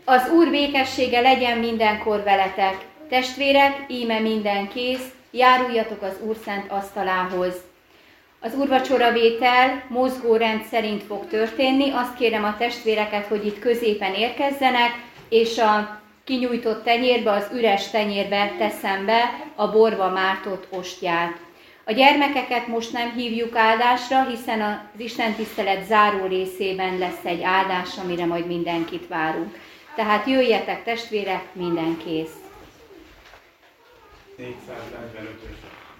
Az Úr békessége legyen mindenkor veletek. Testvérek, íme minden kész, járuljatok az Úr szent asztalához. Az úrvacsoravétel mozgórend szerint fog történni. Azt kérem a testvéreket, hogy itt középen érkezzenek, és a kinyújtott tenyérbe, az üres tenyérbe teszem be a borba mártott ostját. A gyermekeket most nem hívjuk áldásra, hiszen az istentisztelet záró részében lesz egy áldás, amire majd mindenkit várunk. Tehát jöjjetek testvérek, minden kész. négyszáznegyvenötös.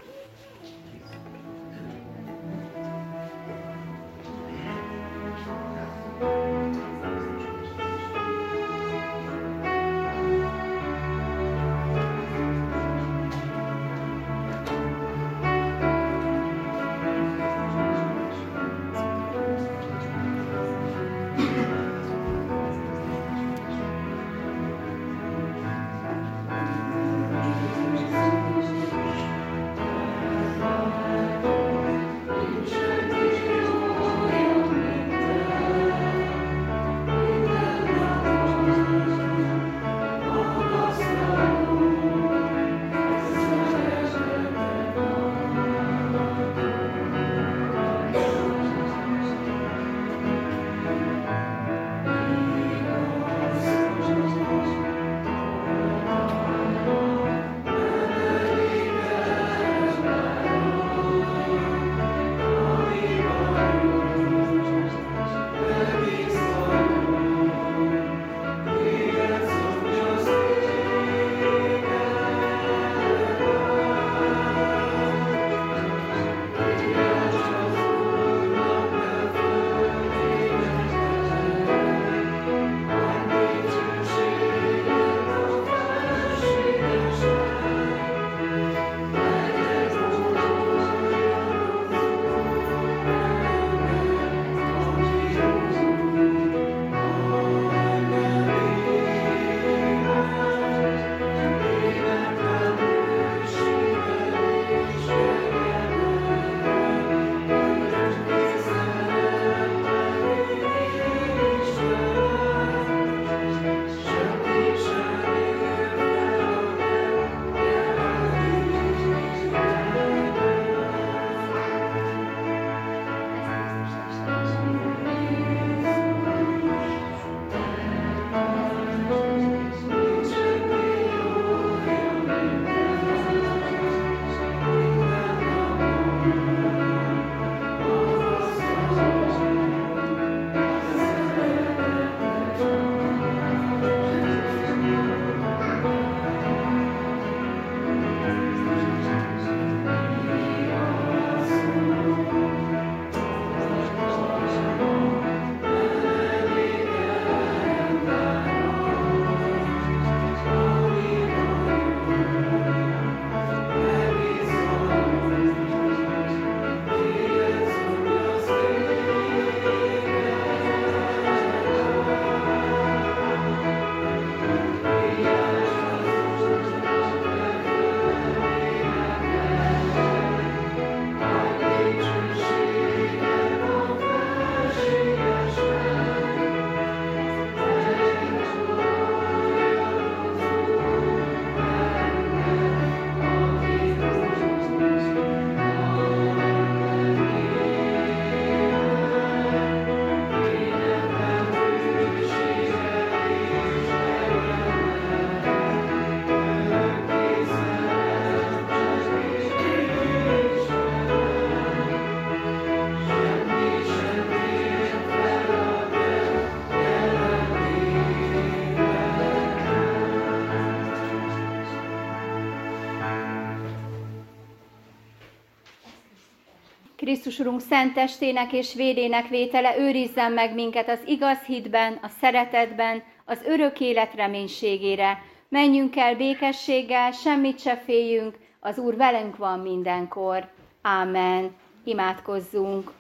Krisztus Urunk szent testének és vérének vétele őrizzen meg minket az igaz hitben, a szeretetben, az örök élet reménységére. Menjünk el békességgel, semmit se féljünk, az Úr velünk van mindenkor. Ámen. Imádkozzunk.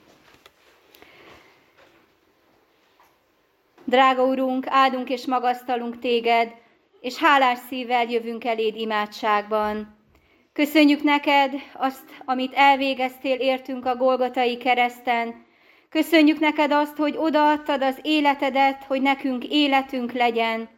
Drága Urunk, áldunk és magasztalunk Téged, és hálás szívvel jövünk eléd imádságban. Köszönjük neked azt, amit elvégeztél értünk a Golgotai kereszten. Köszönjük neked azt, hogy odaadtad az életedet, hogy nekünk életünk legyen.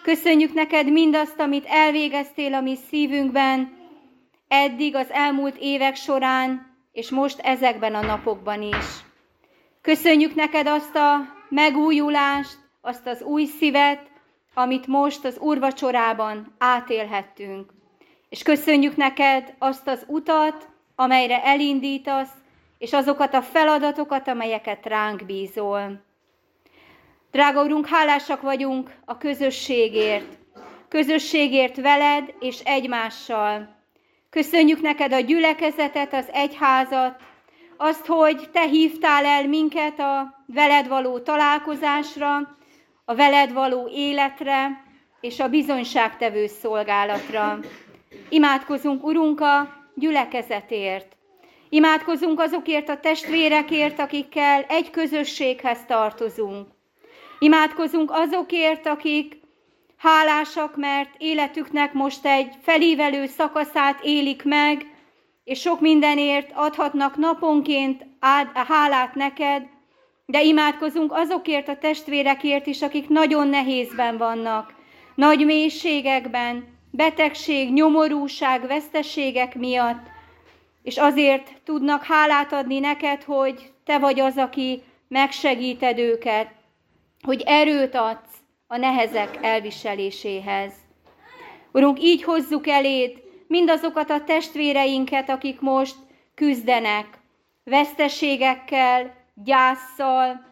Köszönjük neked mindazt, amit elvégeztél a mi szívünkben, eddig az elmúlt évek során, és most ezekben a napokban is. Köszönjük neked azt a megújulást, azt az új szívet, amit most az úrvacsorában átélhettünk. És köszönjük neked azt az utat, amelyre elindítasz, és azokat a feladatokat, amelyeket ránk bízol. Drága Urunk, hálásak vagyunk a közösségért, közösségért veled és egymással. Köszönjük neked a gyülekezetet, az egyházat, azt, hogy te hívtál el minket a veled való találkozásra, a veled való életre és a bizonyságtevő szolgálatra. Imádkozunk, Urunk, a gyülekezetért. Imádkozunk azokért a testvérekért, akikkel egy közösséghez tartozunk. Imádkozunk azokért, akik hálásak, mert életüknek most egy felívelő szakaszát élik meg, és sok mindenért adhatnak naponként hálát neked, de imádkozunk azokért a testvérekért is, akik nagyon nehézben vannak, nagy mélységekben, betegség, nyomorúság, veszteségek miatt, és azért tudnak hálát adni neked, hogy te vagy az, aki megsegíted őket, hogy erőt adsz a nehezek elviseléséhez. Urunk, így hozzuk eléd mindazokat a testvéreinket, akik most küzdenek veszteségekkel, gyásszal,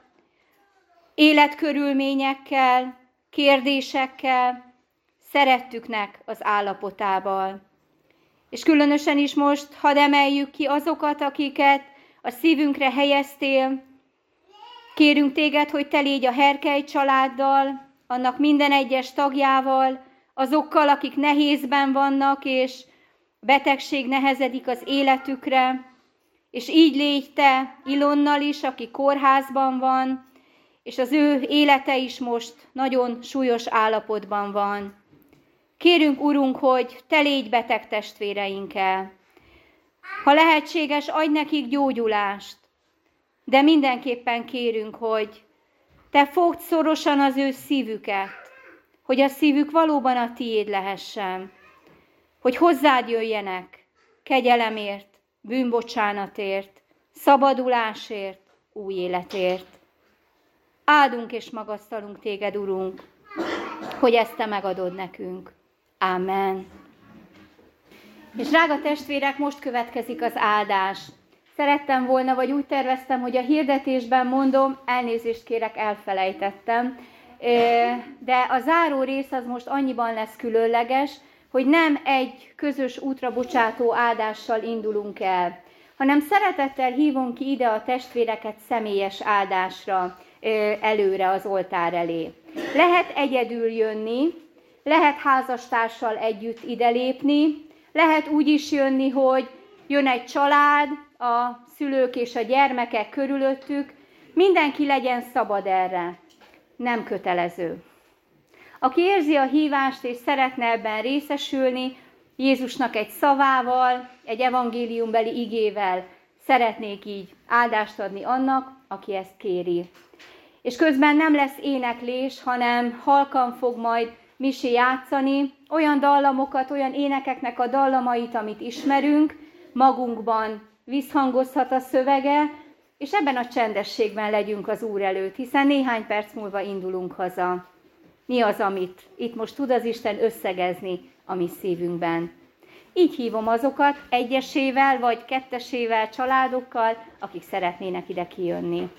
életkörülményekkel, kérdésekkel, szerettüknek az állapotával. És különösen is most hadd emeljük ki azokat, akiket a szívünkre helyeztél. Kérünk téged, hogy te légy a Herkely családdal, annak minden egyes tagjával, azokkal, akik nehézben vannak, és betegség nehezedik az életükre, és így légy te Ilonnal is, aki kórházban van, és az ő élete is most nagyon súlyos állapotban van. Kérünk, Urunk, hogy te légy beteg testvéreinkkel. Ha lehetséges, adj nekik gyógyulást, de mindenképpen kérünk, hogy te fogd szorosan az ő szívüket, hogy a szívük valóban a tiéd lehessen, hogy hozzád jöjjenek kegyelemért, bűnbocsánatért, szabadulásért, új életért. Áldunk és magasztalunk téged, Urunk, hogy ezt te megadod nekünk. Ámen. És drága testvérek, most következik az áldás. Szerettem volna, vagy úgy terveztem, hogy a hirdetésben mondom, elnézést kérek, elfelejtettem, de a záró rész az most annyiban lesz különleges, hogy nem egy közös útra bocsátó áldással indulunk el, hanem szeretettel hívom ki ide a testvéreket személyes áldásra előre az oltár elé. Lehet egyedül jönni, lehet házastársal együtt ide lépni, lehet úgy is jönni, hogy jön egy család, a szülők és a gyermekek körülöttük, mindenki legyen szabad erre, nem kötelező. Aki érzi a hívást és szeretne ebben részesülni, Jézusnak egy szavával, egy evangéliumbeli igével szeretnék így áldást adni annak, aki ezt kéri. És közben nem lesz éneklés, hanem halkan fog majd Misi játszani olyan dallamokat, olyan énekeknek a dallamait, amit ismerünk, magunkban visszhangozhat a szövege, és ebben a csendességben legyünk az Úr előtt, hiszen néhány perc múlva indulunk haza. Mi az, amit itt most tud az Isten összegezni a mi szívünkben? Így hívom azokat egyesével vagy kettesével, családokkal, akik szeretnének ide kijönni.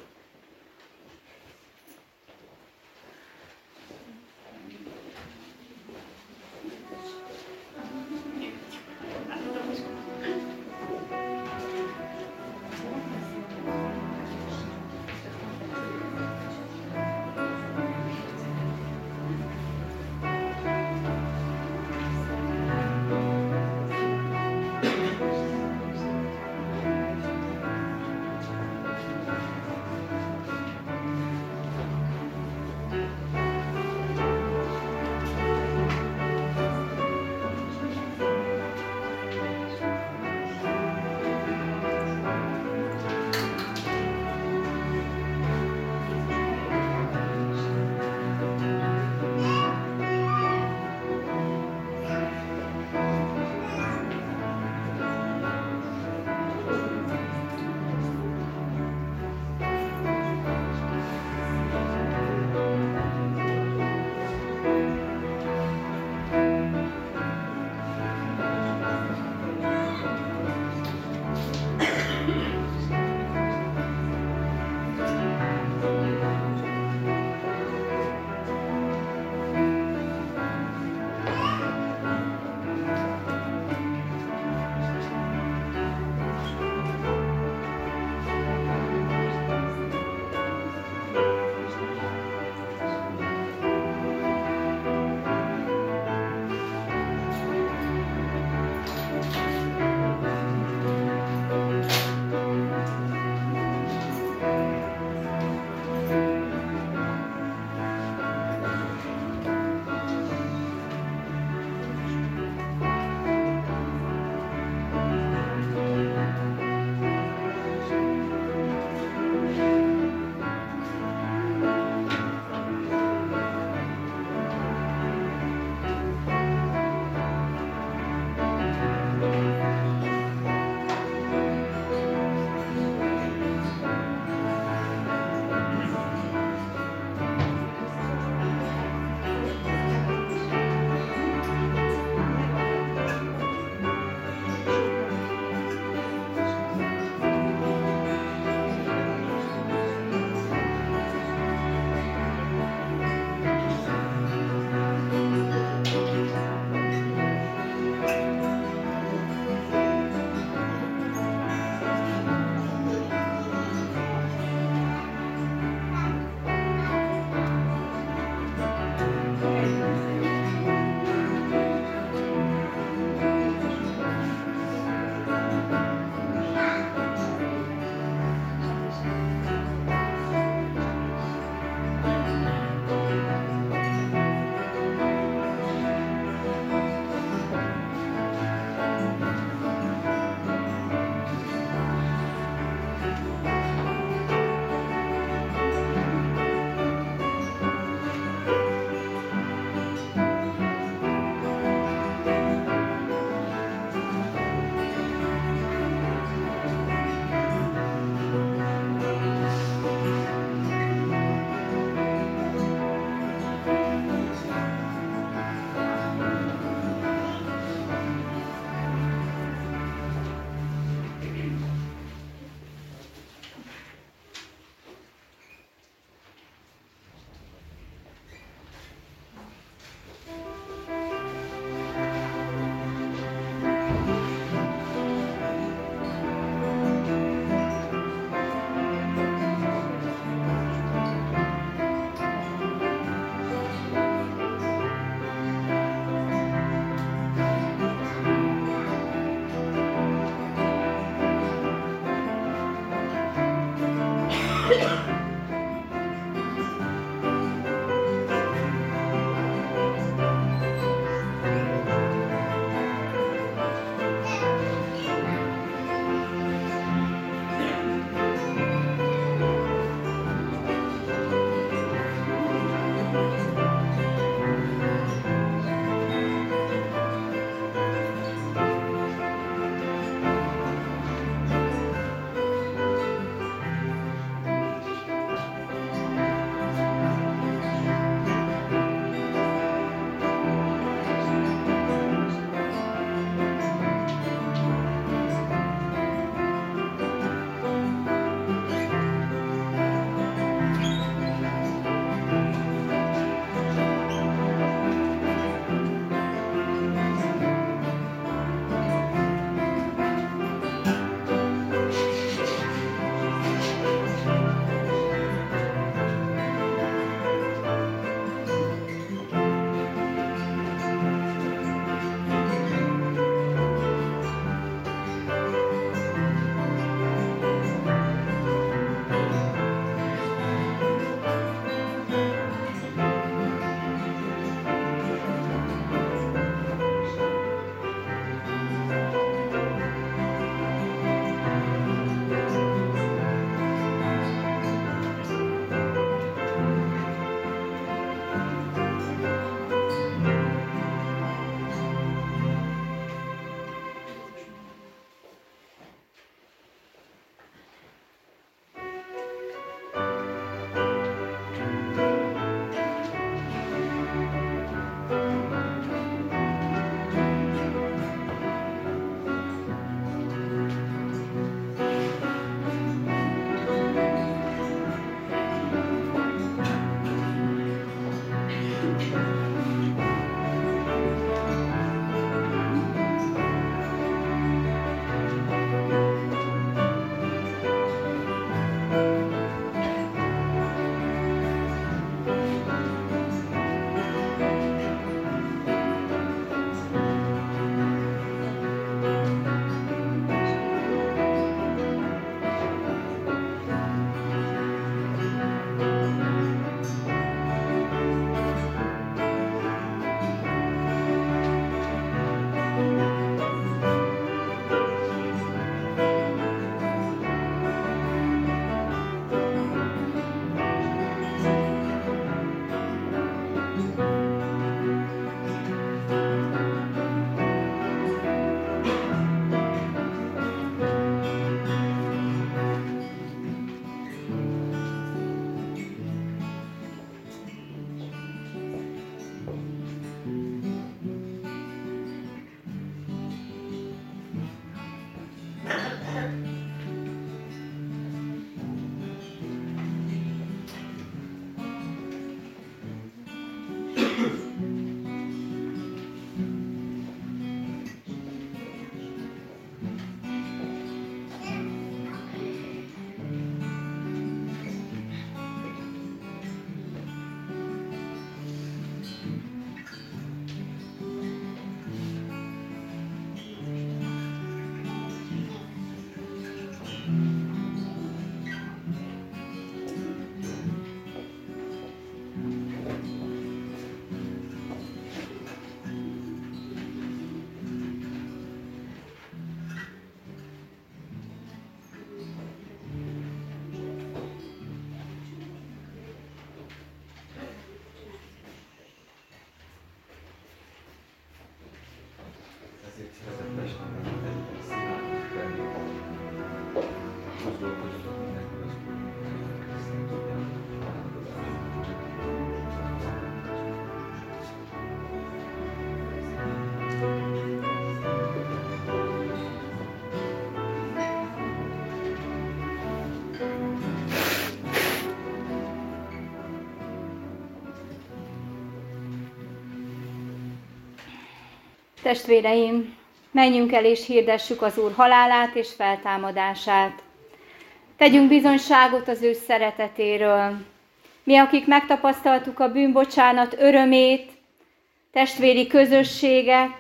Testvéreim, menjünk el és hirdessük az Úr halálát és feltámadását. Tegyünk bizonyságot az ő szeretetéről. Mi, akik megtapasztaltuk a bűnbocsánat örömét, testvéri közösséget,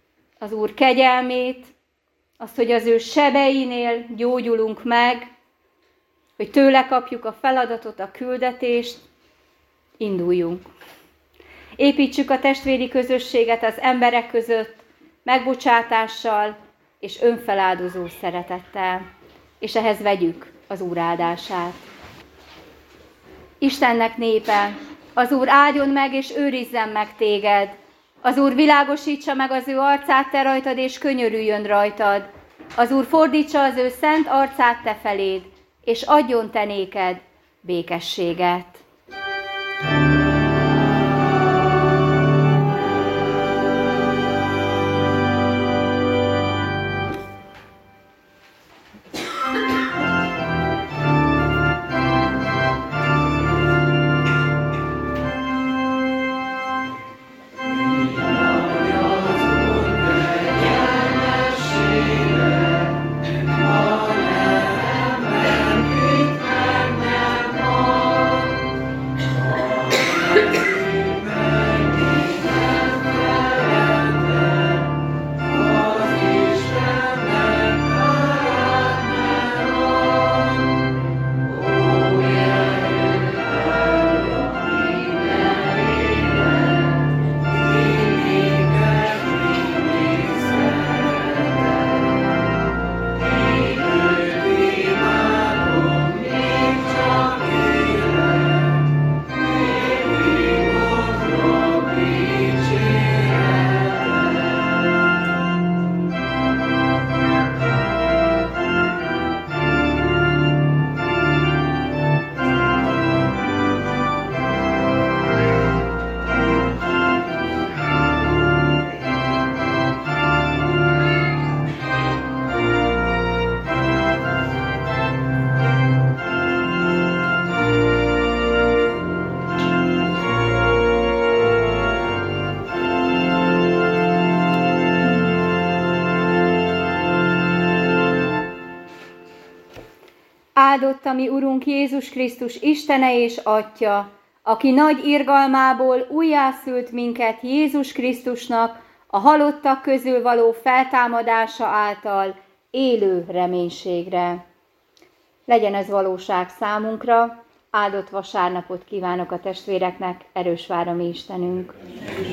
az Úr kegyelmét, azt, hogy az ő sebeinél gyógyulunk meg, hogy tőle kapjuk a feladatot, a küldetést, induljunk. Építsük a testvéri közösséget az emberek között, megbocsátással és önfeláldozó szeretettel, és ehhez vegyük az Úr áldását. Istennek népe, az Úr áldjon meg és őrizzen meg téged. Az Úr világosítsa meg az ő arcát te rajtad, és könyörüljön rajtad. Az Úr fordítsa az ő szent arcát te feléd, és adjon te néked békességet. Áldott a mi Urunk Jézus Krisztus Istene és Atya, aki nagy irgalmából újjászült minket Jézus Krisztusnak a halottak közül való feltámadása által élő reménységre. Legyen ez valóság számunkra, áldott vasárnapot kívánok a testvéreknek, erős vár a mi Istenünk.